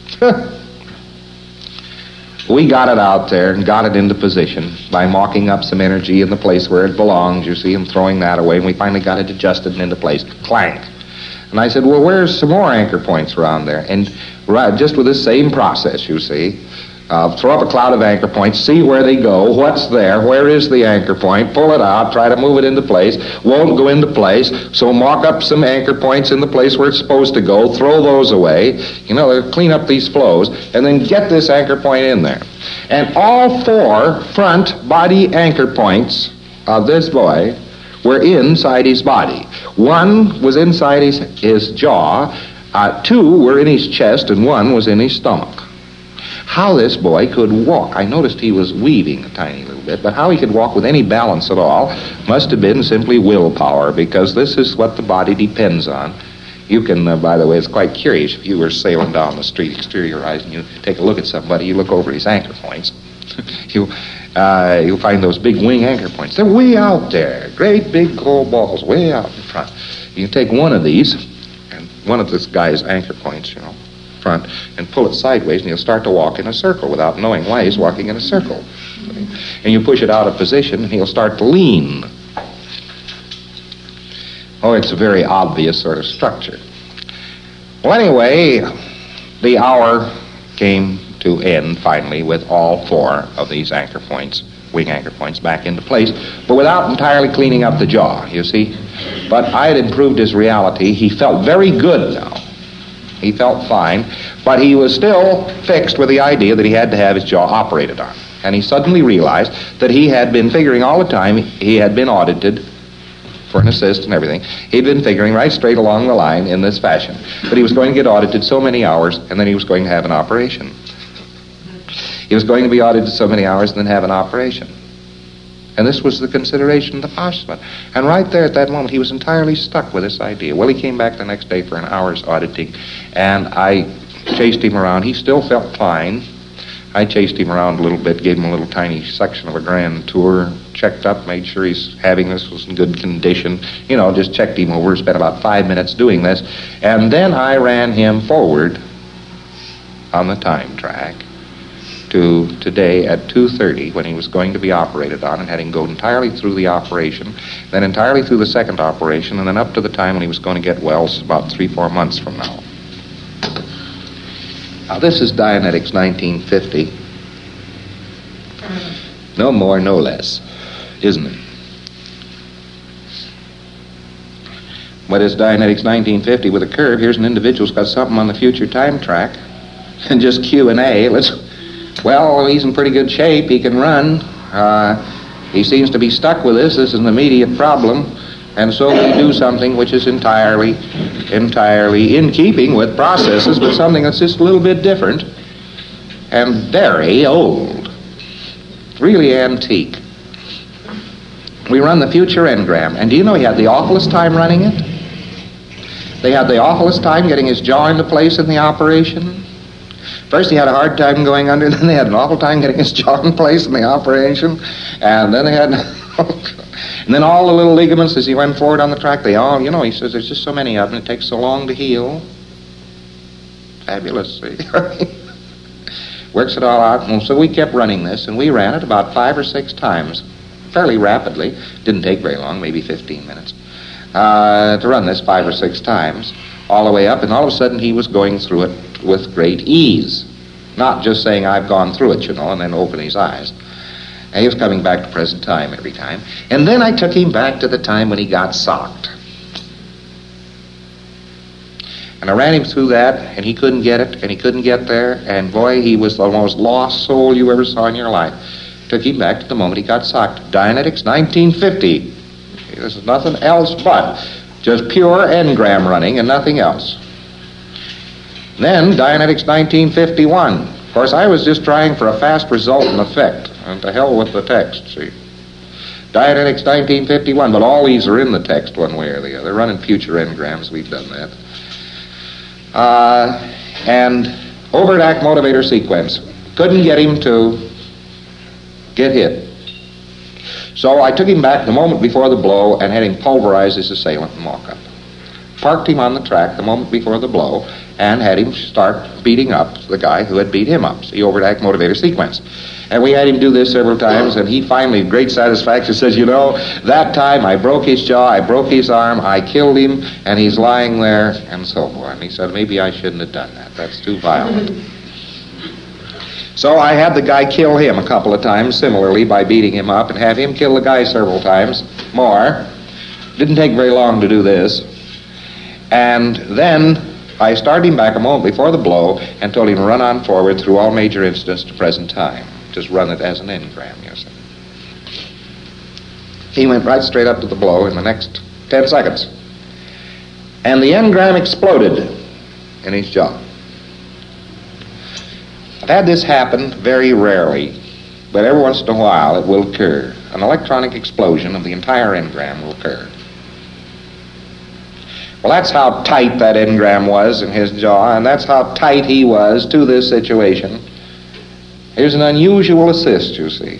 We got it out there and got it into position by mocking up some energy in the place where it belongs, you see, and throwing that away, and we finally got it adjusted and into place. Clank. And I said, well, where's some more anchor points around there? And right, just with the same process, you see. Throw up a cloud of anchor points, see where they go, what's there, where is the anchor point, pull it out, try to move it into place, won't go into place, so mock up some anchor points in the place where it's supposed to go, throw those away, you know, clean up these flows, and then get this anchor point in there. And all four front body anchor points of this boy were inside his body. One was inside his jaw, two were in his chest, and one was in his stomach. How this boy could walk, I noticed he was weaving a tiny little bit, but how he could walk with any balance at all must have been simply willpower, because this is what the body depends on. You can, by the way, it's quite curious, if you were sailing down the street, exteriorizing, you take a look at somebody, you look over his anchor points, you'll find those big wing anchor points. They're way out there, great big gold balls, way out in front. You can take one of these, and one of this guy's anchor points, you know, front, and pull it sideways, and he'll start to walk in a circle without knowing why he's walking in a circle. And you push it out of position, and he'll start to lean. Oh, it's a very obvious sort of structure. Well, anyway, the hour came to end finally with all four of these anchor points, wing anchor points, back into place, but without entirely cleaning up the jaw, you see. But I had improved his reality. He felt very good now. He felt fine, but he was still fixed with the idea that he had to have his jaw operated on. And he suddenly realized that he had been figuring all the time, he had been audited for an assist and everything. He'd been figuring right straight along the line in this fashion. But he was going to get audited so many hours, and then he was going to have an operation. He was going to be audited so many hours and then have an operation. And this was the consideration, the postulate. And right there at that moment, he was entirely stuck with this idea. Well, he came back the next day for an hour's auditing, and I chased him around. He still felt fine. I chased him around a little bit, gave him a little tiny section of a grand tour, checked up, made sure his having this was in good condition. You know, just checked him over, spent about 5 minutes doing this. And then I ran him forward on the time track to today at 2:30 when he was going to be operated on, and had him go entirely through the operation, then entirely through the second operation, and then up to the time when he was going to get well, about 3-4 months from now. Now, this is Dianetics 1950. No more, no less, isn't it? What is Dianetics 1950 with a curve? Here's an individual who's got something on the future time track, and just Q&A. Well, he's in pretty good shape. He can run. He seems to be stuck with this. This is an immediate problem. And so we do something which is entirely in keeping with processes, but something that's just a little bit different and very old. Really antique. We run the future engram. And do you know he had the awfulest time running it? They had the awfulest time getting his jaw into place in the operation. First he had a hard time going under, then they had an awful time getting his jaw in place in the operation, and then they had, and then all the little ligaments as he went forward on the track, they all, you know, he says there's just so many of them, it takes so long to heal. Fabulous, see? Works it all out, and so we kept running this, and we ran it about 5 or 6 times, fairly rapidly. Didn't take very long, maybe 15 minutes. to run this 5 or 6 times, all the way up, and all of a sudden he was going through it with great ease. Not just saying, I've gone through it, and then open his eyes. And he was coming back to present time every time. And then I took him back to the time when he got socked. And I ran him through that, and he couldn't get it, and he couldn't get there, and boy, he was the most lost soul you ever saw in your life. Took him back to the moment he got socked. Dianetics 1950. This is nothing else but just pure engram running and nothing else. Then Dianetics 1951. Of course, I was just trying for a fast result and effect, and to hell with the text, see. Dianetics 1951, but all these are in the text one way or the other, running future engrams. We've done that. And overt act motivator sequence. Couldn't get him to get hit. So I took him back the moment before the blow and had him pulverize his assailant and walk up. Parked him on the track the moment before the blow and had him start beating up the guy who had beat him up. The overt act motivator sequence. And we had him do this several times, and he finally, with great satisfaction, says, that time I broke his jaw, I broke his arm, I killed him, and he's lying there, and so forth. And he said, maybe I shouldn't have done that. That's too violent. So I had the guy kill him a couple of times, similarly, by beating him up, and have him kill the guy several times more. Didn't take very long to do this. And then I started him back a moment before the blow and told him to run on forward through all major incidents to present time. Just run it as an engram, you see. He went right straight up to the blow in the next 10 seconds. And the engram exploded in his jaw. I've had this happen very rarely, but every once in a while it will occur. An electronic explosion of the entire engram will occur. Well, that's how tight that engram was in his jaw, and that's how tight he was to this situation. Here's an unusual assist, you see.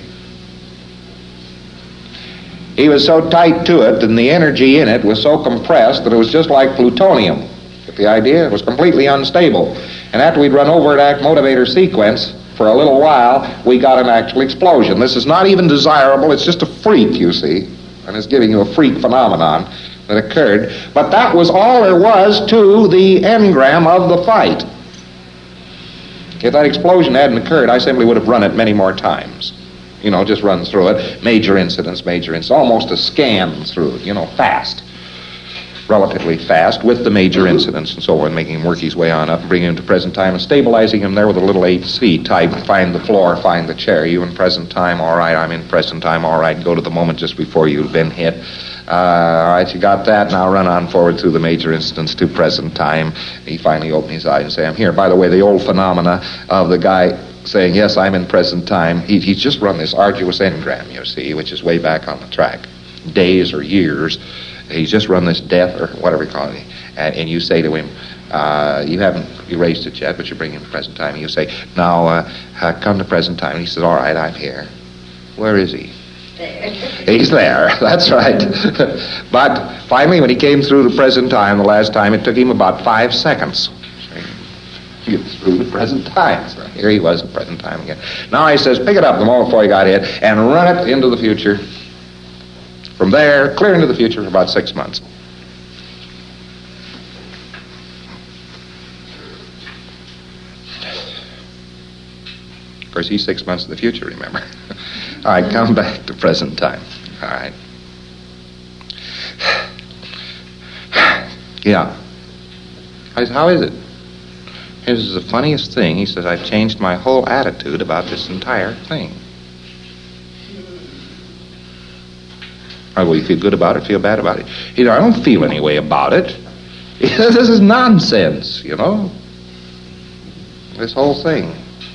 He was so tight to it, and the energy in it was so compressed that it was just like plutonium. Get the idea? It was completely unstable. And after we'd run overt act motivator sequence for a little while, we got an actual explosion. This is not even desirable. It's just a freak, you see. And it's giving you a freak phenomenon that occurred. But that was all there was to the engram of the fight. If that explosion hadn't occurred, I simply would have run it many more times. Just run through it. Major incidents. Almost a scan through it, fast. Relatively fast with the major incidents and so on, making him work his way on up and bringing him to present time and stabilizing him there with a little 8C type. Find the floor, find the chair. You in present time? All right, I'm in present time. All right, go to the moment just before you've been hit. All right, you got that. Now run on forward through the major incidents to present time. He finally opened his eyes and said, I'm here. By the way, the old phenomena of the guy saying, yes, I'm in present time, he's just run this arduous engram, you see, which is way back on the track. Days or years. He's just run this death or whatever you call it. And you say to him, you haven't erased it yet, but you bring him to present time. And you say, now, come to present time. And he says, all right, I'm here. Where is he? There. He's there. That's right. But finally, when he came through the present time, the last time, it took him about 5 seconds. To get through the present time. So here he was in present time again. Now he says, pick it up the moment before he got hit and run it into the future. From there, clear into the future for about 6 months. Of course, he's 6 months in the future, remember. All right, come back to present time. All right. Yeah. I said, how is it? This is the funniest thing. He says, I've changed my whole attitude about this entire thing. Well, you feel good about it, feel bad about it. He said, I don't feel any way about it. He says, this is nonsense, This whole thing.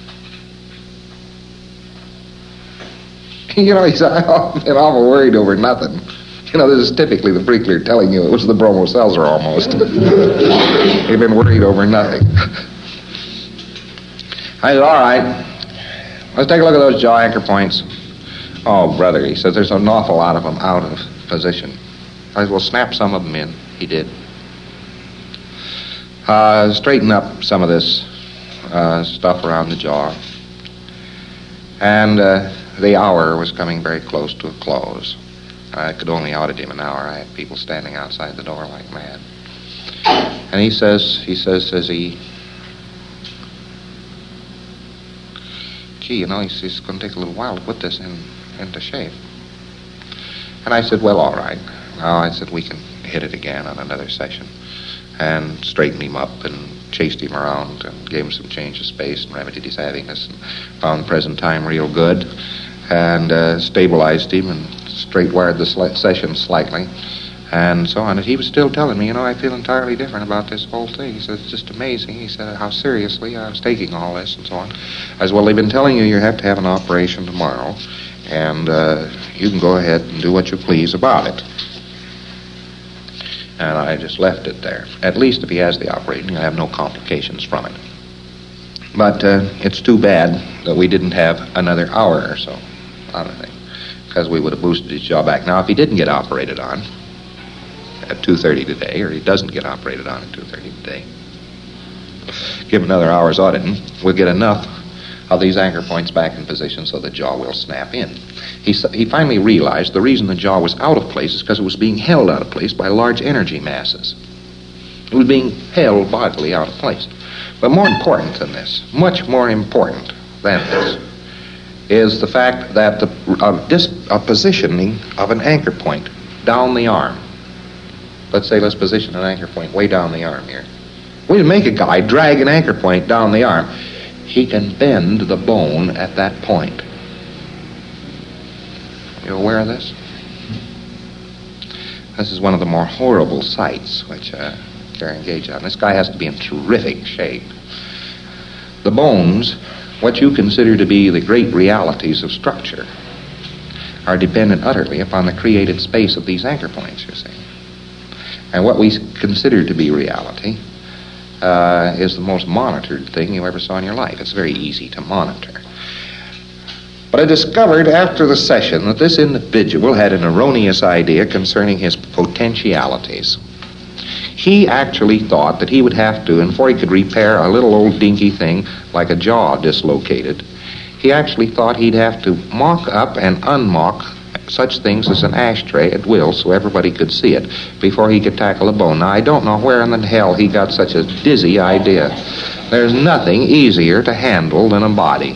He said, I've been awful worried over nothing. This is typically the Freakler telling you it was the Bromo Seltzer almost. You've been worried over nothing. I said, all right, let's take a look at those jaw anchor points. Oh, brother, he says, there's an awful lot of them out of position. I said, well, snap some of them in. He did. Straighten up some of this stuff around the jaw. And the hour was coming very close to a close. I could only audit him an hour. I had people standing outside the door like mad. And he says, gee, you know, it's going to take a little while to put this into shape. And I said, well, all right. Now, I said, we can hit it again on another session. And straightened him up and chased him around and gave him some change of space and remedied his haviness and found the present time real good and stabilized him and straight-wired the session slightly and so on. And he was still telling me, you know, I feel entirely different about this whole thing. He said, it's just amazing. He said, how seriously I was taking all this and so on. As well, they've been telling you have to have an operation tomorrow, and you can go ahead and do what you please about it. And I just left it there. At least if he has the operation, he'll have no complications from it. But it's too bad that we didn't have another hour or so on the thing, because we would have boosted his jaw back. Now, if he didn't get operated on at 2:30 today, or he doesn't get operated on at 2:30 today, give him another hour's auditing, we'll get enough of these anchor points back in position so the jaw will snap in. He finally realized the reason the jaw was out of place is because it was being held out of place by large energy masses. It was being held bodily out of place. But more important than this, much more important than this, is the fact that the positioning of an anchor point down the arm. Let's position an anchor point way down the arm here. We make a guy drag an anchor point down the arm. He can bend the bone at that point. You aware of this? This is one of the more horrible sights which they're engaged on. This guy has to be in terrific shape. The bones, what you consider to be the great realities of structure, are dependent utterly upon the created space of these anchor points, you see. And what we consider to be reality is the most monitored thing you ever saw in your life. It's very easy to monitor. But I discovered after the session that this individual had an erroneous idea concerning his potentialities. He actually thought that he would have to, and before he could repair a little old dinky thing like a jaw dislocated, he actually thought he'd have to mock up and unmock such things as an ashtray at will so everybody could see it before he could tackle a bone. Now, I don't know where in the hell he got such a dizzy idea. There's nothing easier to handle than a body.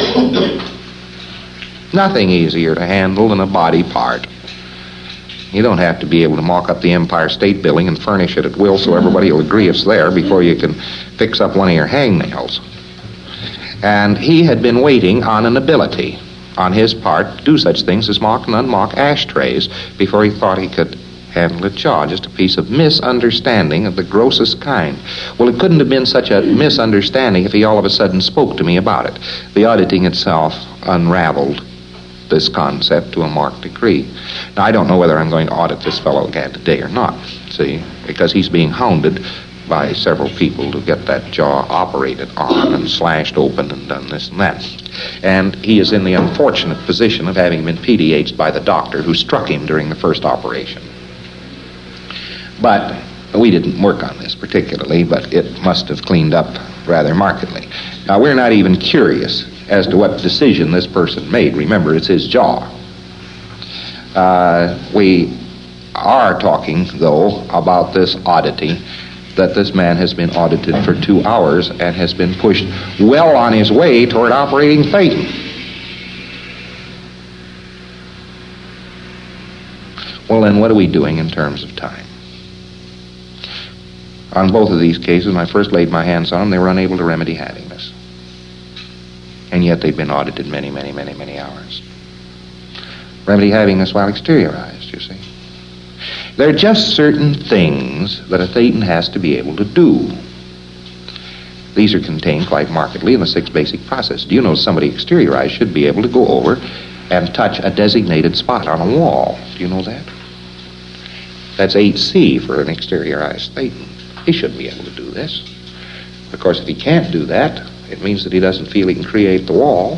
Nothing easier to handle than a body part. You don't have to be able to mock up the Empire State Building and furnish it at will so everybody will agree it's there before you can fix up one of your hangnails. And he had been waiting on an ability on his part to do such things as mock and unmock ashtrays before he thought he could handle a jaw. Just a piece of misunderstanding of the grossest kind. Well, it couldn't have been such a misunderstanding if he all of a sudden spoke to me about it. The auditing itself unraveled this concept to a marked degree. Now, I don't know whether I'm going to audit this fellow again today or not, see, because he's being hounded by several people to get that jaw operated on and slashed open and done this and that. And he is in the unfortunate position of having been PDH'd by the doctor who struck him during the first operation. But we didn't work on this particularly, but it must have cleaned up rather markedly. Now, we're not even curious as to what decision this person made. Remember, it's his jaw. We are talking, though, about this oddity, that this man has been audited for 2 hours and has been pushed well on his way toward operating Phaeton. Well, then what are we doing in terms of time? On both of these cases, when I first laid my hands on them, they were unable to remedy haviness. And yet they've been audited many, many, many, many hours. Remedy haviness while exteriorized, you see. There are just certain things that a Phaeton has to be able to do. These are contained quite markedly in the 6 basic process. Do you know somebody exteriorized should be able to go over and touch a designated spot on a wall? Do you know that? That's 8C for an exteriorized Phaeton. He shouldn't be able to do this. Of course, if he can't do that, it means that he doesn't feel he can create the wall.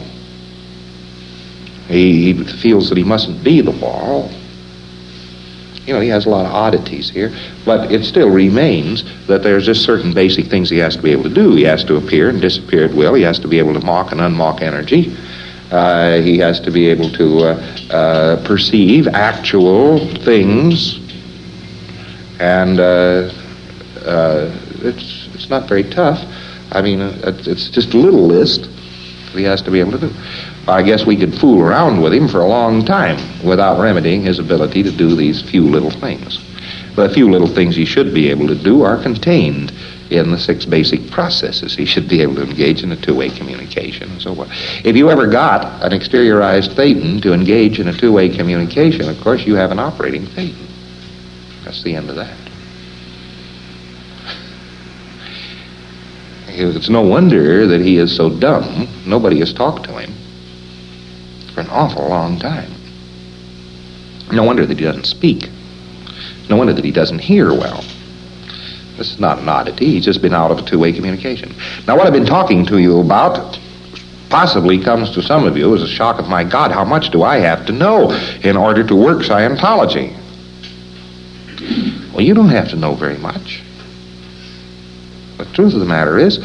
He feels that he mustn't be the wall. You know, he has a lot of oddities here, but it still remains that there's just certain basic things he has to be able to do. He has to appear and disappear at will. He has to be able to mock and unmock energy. He has to be able to perceive actual things, and it's not very tough. I mean, it's just a little list that he has to be able to do. I guess we could fool around with him for a long time without remedying his ability to do these few little things. The few little things he should be able to do are contained in the 6 basic processes. He should be able to engage in a two-way communication and so forth. If you ever got an exteriorized Thetan to engage in a two-way communication, of course you have an operating Thetan. That's the end of that. It's no wonder that he is so dumb. Nobody has talked to him for an awful long time. No wonder that he doesn't speak. No wonder that he doesn't hear well. This is not an oddity. He's just been out of a two-way communication. Now, what I've been talking to you about possibly comes to some of you as a shock of, my God, how much do I have to know in order to work Scientology? Well, you don't have to know very much. The truth of the matter is,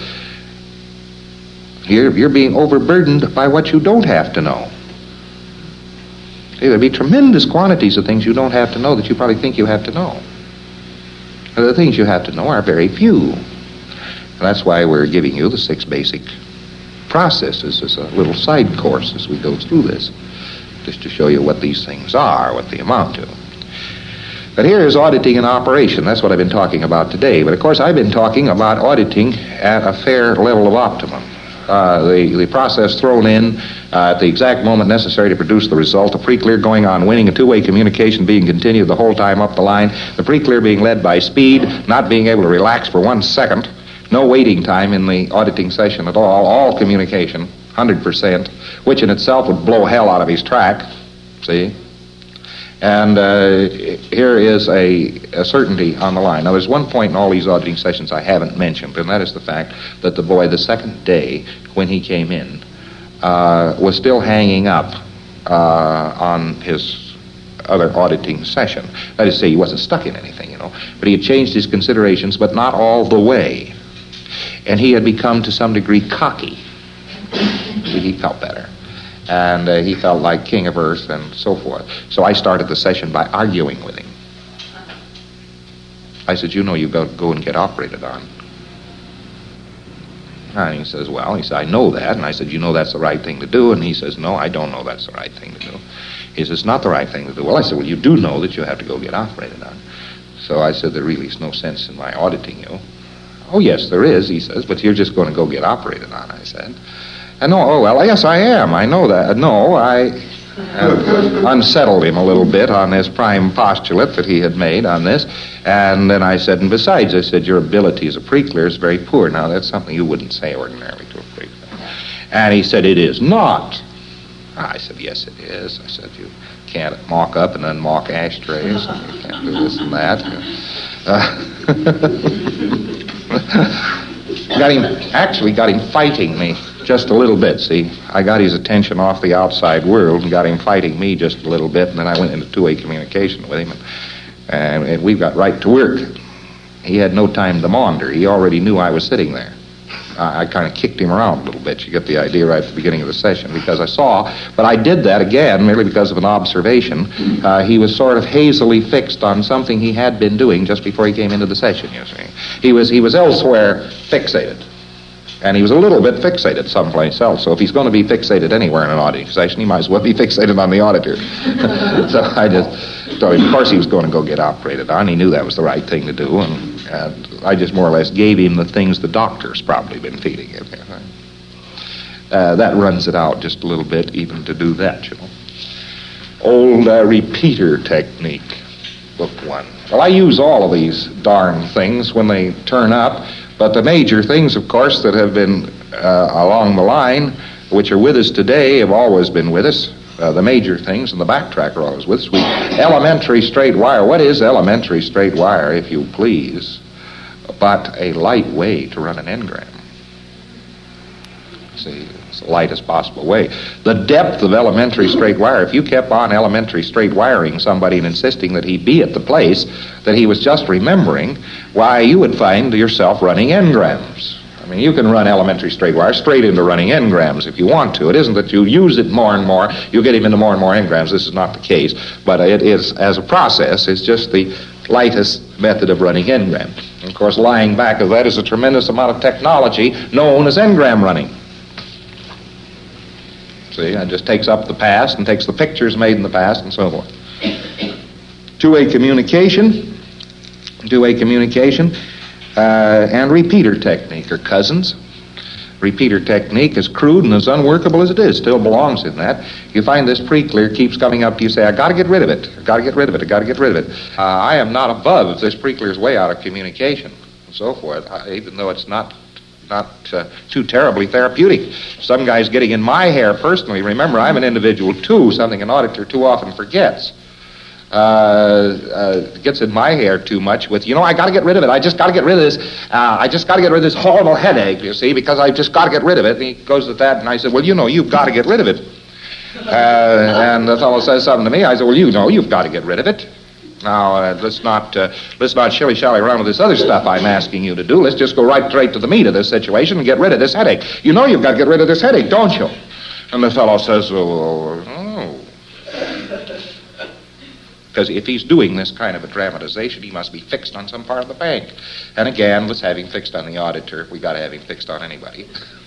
you're being overburdened by what you don't have to know. There'd be tremendous quantities of things you don't have to know that you probably think you have to know. And the things you have to know are very few. And that's why we're giving you the 6 basic processes as a little side course as we go through this, just to show you what these things are, what they amount to. But here is auditing in operation. That's what I've been talking about today. But of course, I've been talking about auditing at a fair level of optimum. The process thrown in at the exact moment necessary to produce the result, the pre-clear going on, winning, a two-way communication being continued the whole time up the line, the pre-clear being led by speed, not being able to relax for 1 second, no waiting time in the auditing session at all communication, 100%, which in itself would blow hell out of his track, see? And here is a certainty on the line. Now, there's one point in all these auditing sessions I haven't mentioned, and that is the fact that the boy, the second day when he came in, was still hanging up on his other auditing session. That is to say, he wasn't stuck in anything, you know, but he had changed his considerations, but not all the way. And he had become, to some degree, cocky. He felt better. And he felt like king of earth and so forth. So I started the session by arguing with him. I said, you know, you've got to go and get operated on. And he says, well, he said, I know that. And I said, you know that's the right thing to do? And he says, no, I don't know that's the right thing to do. He says, it's not the right thing to do. Well, I said, well, you do know that you have to go get operated on. So I said, there really is no sense in my auditing you. Oh, yes, there is, he says, but you're just going to go get operated on, I said. And no, oh, well, yes, I am. I know that. No, I unsettled him a little bit on this prime postulate that he had made on this. And then I said, and besides, I said, your ability as a pre-clear is very poor. Now, that's something you wouldn't say ordinarily to a pre-clear. And he said, it is not. I said, yes, it is. I said, you can't mock up and unmock ashtrays. And you can't do this and that. Got him fighting me just a little bit, see. I got his attention off the outside world and got him fighting me just a little bit, and then I went into two-way communication with him, and we got right to work. He had no time to maunder. He already knew I was sitting there. I kind of kicked him around a little bit. You get the idea right at the beginning of the session, because I saw, but I did that again merely because of an observation. He was sort of hazily fixed on something he had been doing just before he came into the session, you see. He was elsewhere fixated. And he was a little bit fixated someplace else. So if he's going to be fixated anywhere in an auditing session, he might as well be fixated on the auditor. So I just told him, of course he was going to go get operated on. He knew that was the right thing to do. And I just more or less gave him the things the doctor's probably been feeding him. That runs it out just a little bit even to do that, you know. Old repeater technique, book 1. Well, I use all of these darn things when they turn up. But the major things, of course, that have been along the line, which are with us today, have always been with us. The major things, and the backtrack are always with us. Elementary straight wire. What is elementary straight wire, if you please, but a light way to run an engram? See, it's the lightest possible way. The depth of elementary straight wire, if you kept on elementary straight wiring somebody and insisting that he be at the place that he was just remembering, why, you would find yourself running engrams. I mean, you can run elementary straight wire straight into running engrams if you want to. It isn't that you use it more and more, you get him into more and more engrams. This is not the case. But it is, as a process, it's just the lightest method of running engram. And of course, lying back of that is a tremendous amount of technology known as engram running. See, it just takes up the past and takes the pictures made in the past and so forth. Two-way communication. Two-way communication. And repeater technique are cousins. Repeater technique, as crude and as unworkable as it is, still belongs in that. You find this pre-clear keeps coming up to you, say, I got to get rid of it. I got to get rid of it. I got to get rid of it. I am not above if this pre-clear is way out of communication and so forth, even though it's not too terribly therapeutic. Some guy's getting in my hair personally. Remember, I'm an individual too, something an auditor too often forgets. Gets in my hair too much with, I got to get rid of it. I just got to get rid of this. I just got to get rid of this horrible headache, you see, because I just got to get rid of it. And he goes to that, and I said, well, you've got to get rid of it. And the fellow says something to me. I said, well, you've got to get rid of it. Now, let's not shilly-shally around with this other stuff I'm asking you to do. Let's just go right straight to the meat of this situation and get rid of this headache. You've got to get rid of this headache, don't you? And the fellow says, oh. Because if he's doing this kind of a dramatization, he must be fixed on some part of the bank. And again, let's have him fixed on the auditor. We got to have him fixed on anybody.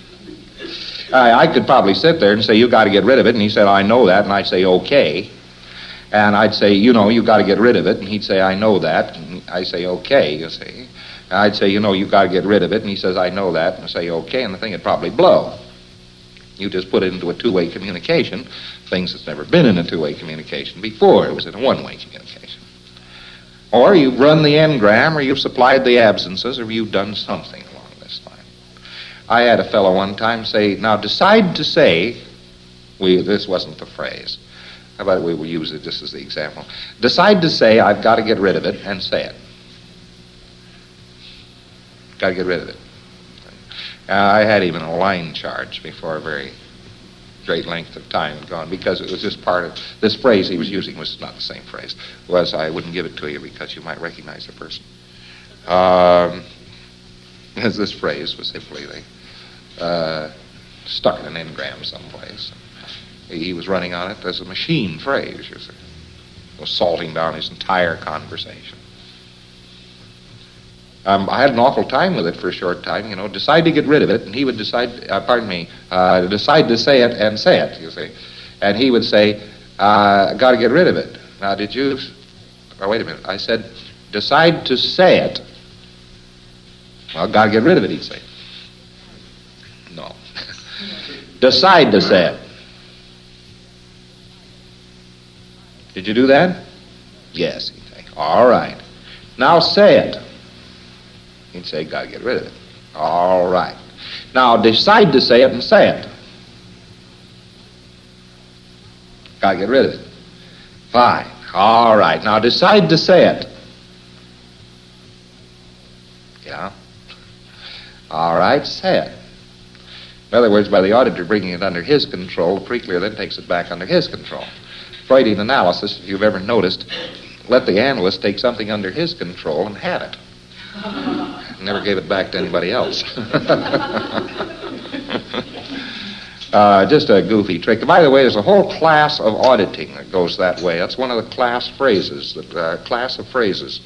I could probably sit there and say, you got to get rid of it. And he said, I know that. And I'd say, okay. And I'd say, you got to get rid of it. And he'd say, I know that. And I'd say, okay, you see. And I'd say, you got to get rid of it. And he says, I know that. And I'd say, okay. And the thing would probably blow. You just put it into a two-way communication, things that's never been in a two-way communication before. It was in a one-way communication. Or you've run the engram, or you've supplied the absences, or you've done something along this line. I had a fellow one time say, now decide to say, this wasn't the phrase. How about we will use it just as the example. Decide to say, I've got to get rid of it, and say it. Got to get rid of it. I had him in a line charge before a very great length of time had gone, because it was just part of this phrase he was using was not the same phrase. It was, I wouldn't give it to you because you might recognize the person. As this phrase was simply they stuck in an engram someplace. He was running on it as a machine phrase, you see. It was salting down his entire conversation. I had an awful time with it for a short time, decide to get rid of it, and he would decide to say it and say it, you see. And he would say, got to get rid of it. Now, wait a minute. I said, decide to say it. Well, got to get rid of it, he'd say. No. Decide to say it. Did you do that? Yes, he'd say. All right. Now say it. He'd say, got to get rid of it. All right. Now decide to say it and say it. Got to get rid of it. Fine. All right. Now decide to say it. Yeah. All right, say it. In other words, by the auditor bringing it under his control, the pre-clear then takes it back under his control. Freudian analysis, if you've ever noticed, let the analyst take something under his control and have it. Never gave it back to anybody else. Just a goofy trick. By the way, there's a whole class of auditing that goes that way. That's one of the class phrases, class of phrases.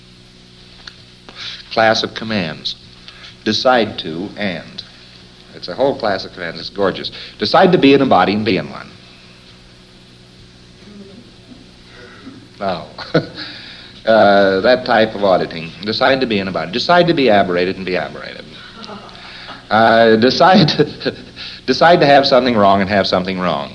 Class of commands. Decide to and. It's a whole class of commands. It's gorgeous. Decide to be in a body and be in one. No. That type of auditing. Decide to be in a body. Decide to be aberrated and be aberrated. Decide to have something wrong and have something wrong.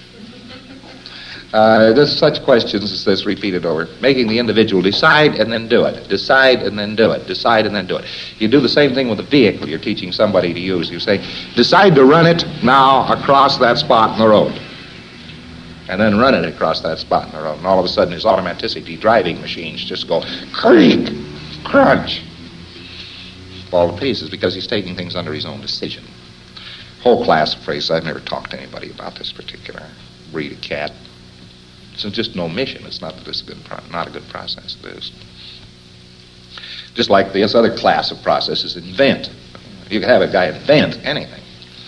There's such questions as this repeated over. Making the individual decide and then do it. Decide and then do it. Decide and then do it. You do the same thing with a vehicle you're teaching somebody to use. You say, decide to run it now across that spot in the road. And then run it across that spot in the road. And all of a sudden his automaticity driving machines just go creak, crunch. Fall to pieces because he's taking things under his own decision. Whole class of phrases. I've never talked to anybody about this particular breed of cat. It's just an omission. It's not that it's not a good process. It is. Just like this other class of processes, invent. You can have a guy invent anything.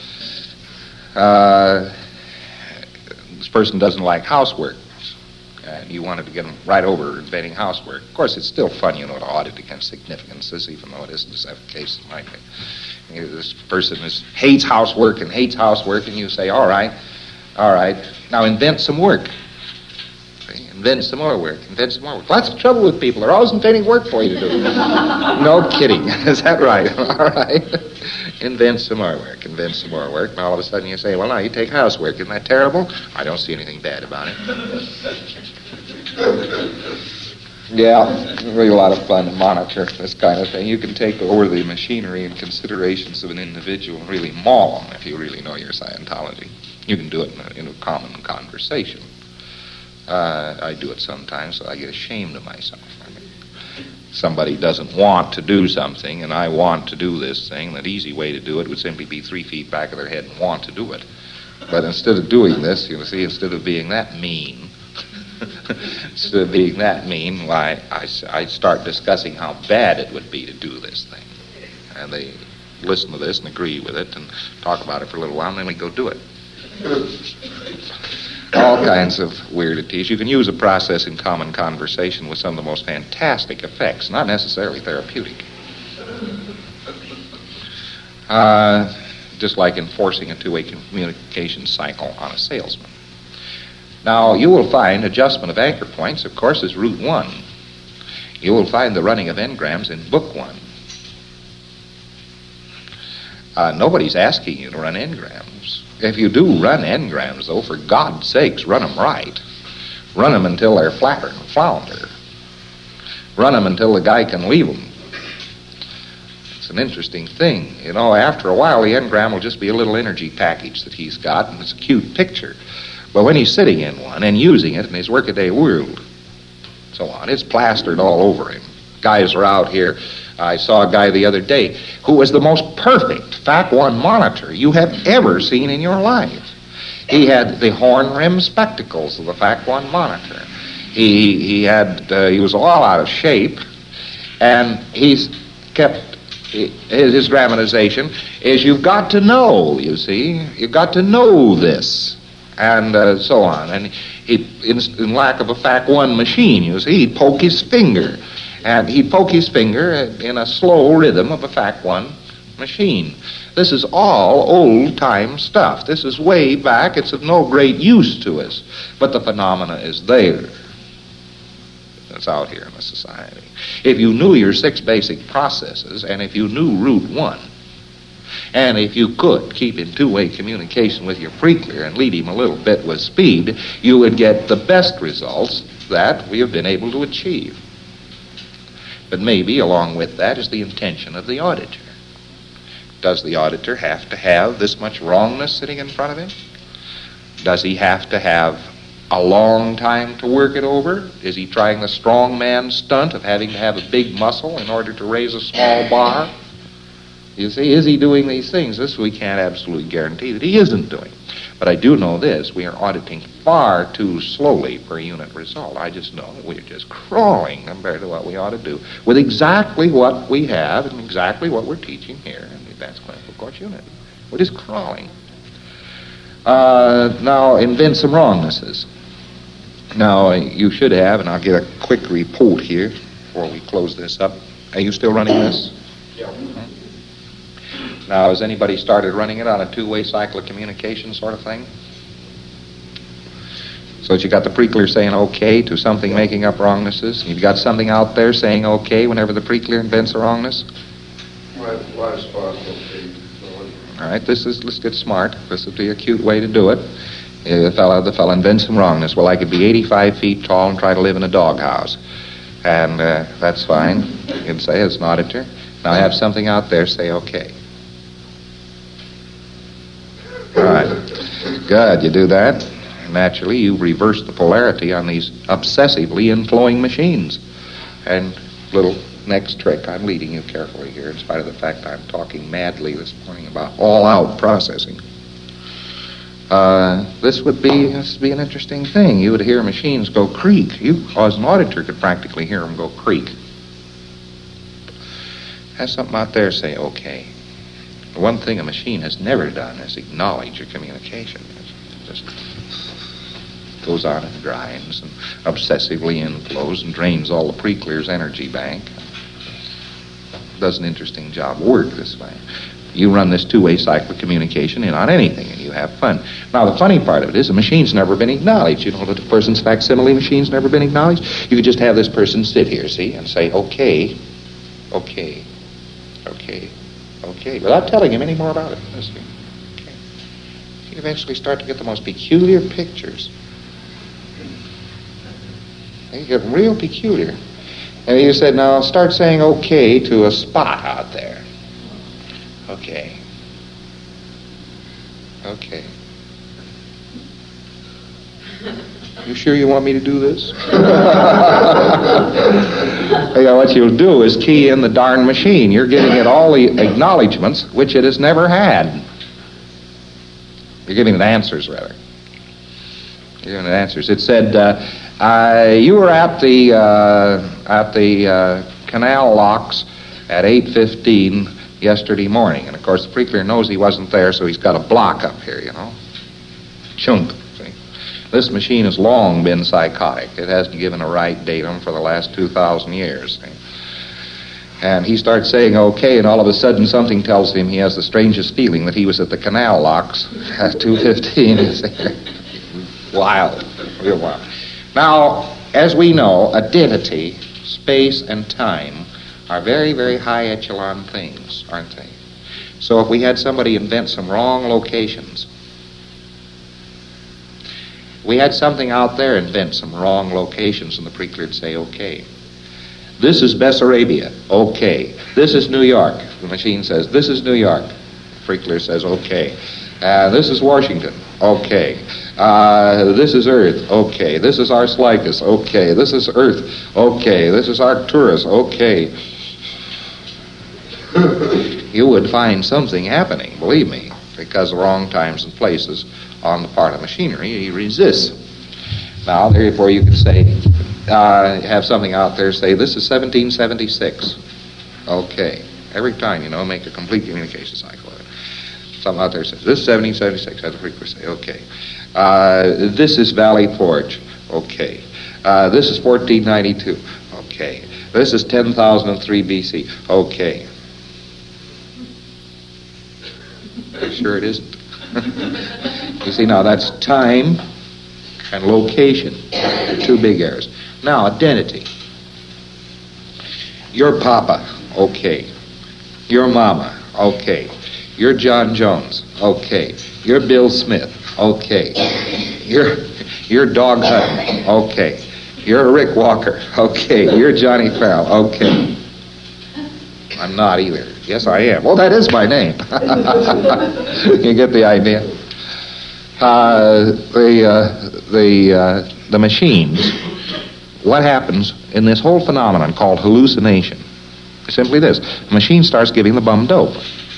This person doesn't like housework, and you wanted to get him right over inventing housework. Of course, it's still fun, to audit against significances, even though it isn't as efficacious as it might be. This person hates housework, and you say, all right, now invent some work. Invent some more work. Lots of trouble with people. They're always inventing work for you to do. No kidding. Is that right? All right. Invent some more work. And all of a sudden you say, well, now you take housework. Isn't that terrible? I don't see anything bad about it. Yeah, really a lot of fun to monitor this kind of thing. You can take over the machinery and considerations of an individual and really maul them if you really know your Scientology. You can do it in a common conversation. I do it sometimes, so I get ashamed of myself. Somebody doesn't want to do something, and I want to do this thing. That easy way to do it would simply be 3 feet back of their head and want to do it. But instead of doing this, instead of being that mean, why, I start discussing how bad it would be to do this thing. And they listen to this and agree with it and talk about it for a little while, and then we go do it. All kinds of weirdities. You can use a process in common conversation with some of the most fantastic effects, not necessarily therapeutic. Just like enforcing a two-way communication cycle on a salesman. Now, you will find adjustment of anchor points, of course, is route 1. You will find the running of engrams in book 1. Nobody's asking you to run engrams. If you do run engrams, though, for God's sakes, run them right. Run them until they're flatter and flounder. Run them until the guy can leave them. It's an interesting thing. After a while, the engram will just be a little energy package that he's got, and it's a cute picture. But when he's sitting in one and using it in his workaday world, so on, it's plastered all over him. Guys are out here. I saw a guy the other day who was the most perfect FAC1 monitor you have ever seen in your life. He had the horn rim spectacles of the FAC1 monitor. He was all out of shape, and he's kept his dramatization is you've got to know, you've got to know this, and so on. And he, in lack of a FAC1 machine, he'd poke his finger. And he'd poke his finger in a slow rhythm of a FAC1 machine. This is all old-time stuff. This is way back. It's of no great use to us. But the phenomena is there. It's out here in the society. If you knew your 6 basic processes, and if you knew route 1, and if you could keep in two-way communication with your pre-clear and lead him a little bit with speed, you would get the best results that we have been able to achieve. But maybe along with that is the intention of the auditor. Does the auditor have to have this much wrongness sitting in front of him? Does he have to have a long time to work it over? Is he trying the strong man stunt of having to have a big muscle in order to raise a small bar? Is he doing these things? This we can't absolutely guarantee that he isn't doing. But I do know this, we are auditing far too slowly per unit result. I just know that we're just crawling compared to what we ought to do with exactly what we have and exactly what we're teaching here in the Advanced Clinical Course Unit. We're just crawling. Now, invent some wrongnesses. Now, you should have, and I'll get a quick report here before we close this up. Are you still running this? Yeah. Now, has anybody started running it on a two-way cycle of communication sort of thing? So that you got the pre-clear saying okay to something making up wrongnesses? You've got something out there saying okay whenever the pre-clear invents a wrongness? Last possible. All right, let's get smart. This is the acute way to do it. The fellow invents some wrongness. Well, I could be 85 feet tall and try to live in a doghouse. And that's fine. You can say it's an auditor. Now I have something out there, say okay. All right. Good, you do that. Naturally, you reverse the polarity on these obsessively inflowing machines. And little next trick, I'm leading you carefully here, in spite of the fact I'm talking madly this morning about all-out processing. This would be an interesting thing. You would hear machines go creak. You, as an auditor, could practically hear them go creak. Have something out there say okay. The one thing a machine has never done is acknowledge your communication. It just goes on and grinds and obsessively inflows and drains all the pre-clear's energy bank. Does an interesting job of work this way. You run this two-way cycle of communication in on anything, and you have fun. Now, the funny part of it is the machine's never been acknowledged. You know that the person's facsimile machine's never been acknowledged? You could just have this person sit here, see, and say, okay, okay, okay, okay, without telling him any more about it. See? Okay. You eventually start to get the most peculiar pictures. You get real peculiar. And you said, now start saying okay to a spot out there. Okay. Okay. You sure you want me to do this? Yeah, what you'll do is key in the darn machine. You're giving it all the acknowledgments which it has never had. You're giving it answers, rather. You're giving it answers. It said, you were at the canal locks at 8:15 yesterday morning. And, of course, the pre-clear knows he wasn't there, so he's got a block up here, you know. Chunk, see. This machine has long been psychotic. It hasn't given a right datum for the last 2,000 years, see. And he starts saying okay, and all of a sudden something tells him he has the strangest feeling that he was at the canal locks at 2:15. Wild, real wild. Now, as we know, identity, space, and time are very, very high echelon things, aren't they? So if we had somebody invent some wrong locations, we had something out there invent some wrong locations, and the pre-clear'd say, okay. This is Bessarabia, okay. This is New York. The machine says, this is New York. The pre-clear says, okay. This is Washington, okay. This is Earth, okay. This is Arslycus, okay. This is Earth, okay. This is Arcturus, okay. You would find something happening, believe me, because of wrong times and places on the part of machinery. He resists. Now, therefore, you could say, have something out there say, this is 1776. Okay. Every time, you know, make a complete communication cycle of it. Something out there says, this is 1776. Have the frequency say, okay. This is Valley Forge. Okay. This is 1492. Okay. This is 10,003 BC. Okay. Sure it isn't. You see, now that's time and location. Two big errors. Now, identity. Your papa, okay. Your mama, okay. You're John Jones, okay. You're Bill Smith, okay. You're Dog Hutton, okay. You're Rick Walker, okay. You're Johnny Farrell, okay. I'm not either. Yes, I am. Well, that is my name. You get the idea? The machines, what happens in this whole phenomenon called hallucination? Simply this. The machine starts giving the bum dope.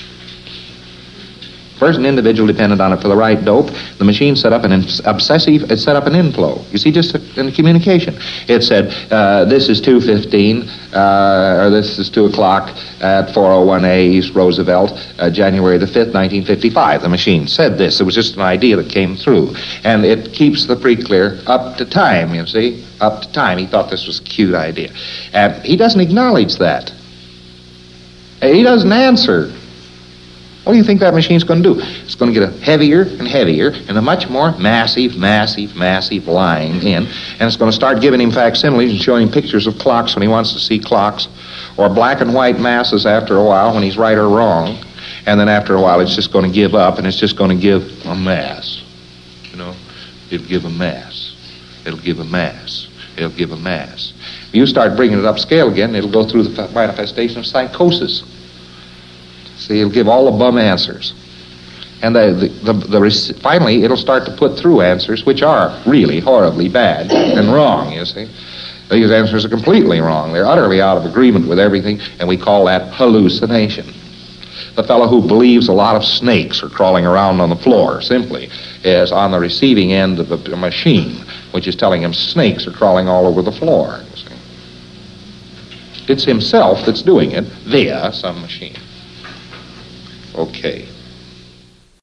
First, an individual depended on it for the right dope. The machine set up an it set up an inflow. You see, just in the communication. It said, this is 2:15, or this is 2 o'clock at 401A East Roosevelt, January the 5th, 1955. The machine said this. It was just an idea that came through. And it keeps the pre-clear up to time, you see, up to time. He thought this was a cute idea. And he doesn't acknowledge that. He doesn't answer. What do you think that machine's going to do? It's going to get heavier and heavier and a much more massive line in, and it's going to start giving him facsimiles and showing him pictures of clocks when he wants to see clocks, or black and white masses after a while when he's right or wrong, and then after a while it's just going to give up and it's just going to give a mass. You know, it'll give a mass. It'll give a mass. It'll give a mass. If you start bringing it upscale again, it'll go through the manifestation of psychosis. See, it'll give all the bum answers. And finally, it'll start to put through answers which are really horribly bad and wrong, you see. These answers are completely wrong. They're utterly out of agreement with everything, and we call that hallucination. The fellow who believes a lot of snakes are crawling around on the floor simply is on the receiving end of a machine, which is telling him snakes are crawling all over the floor, you see. It's himself that's doing it via some machine. Okay.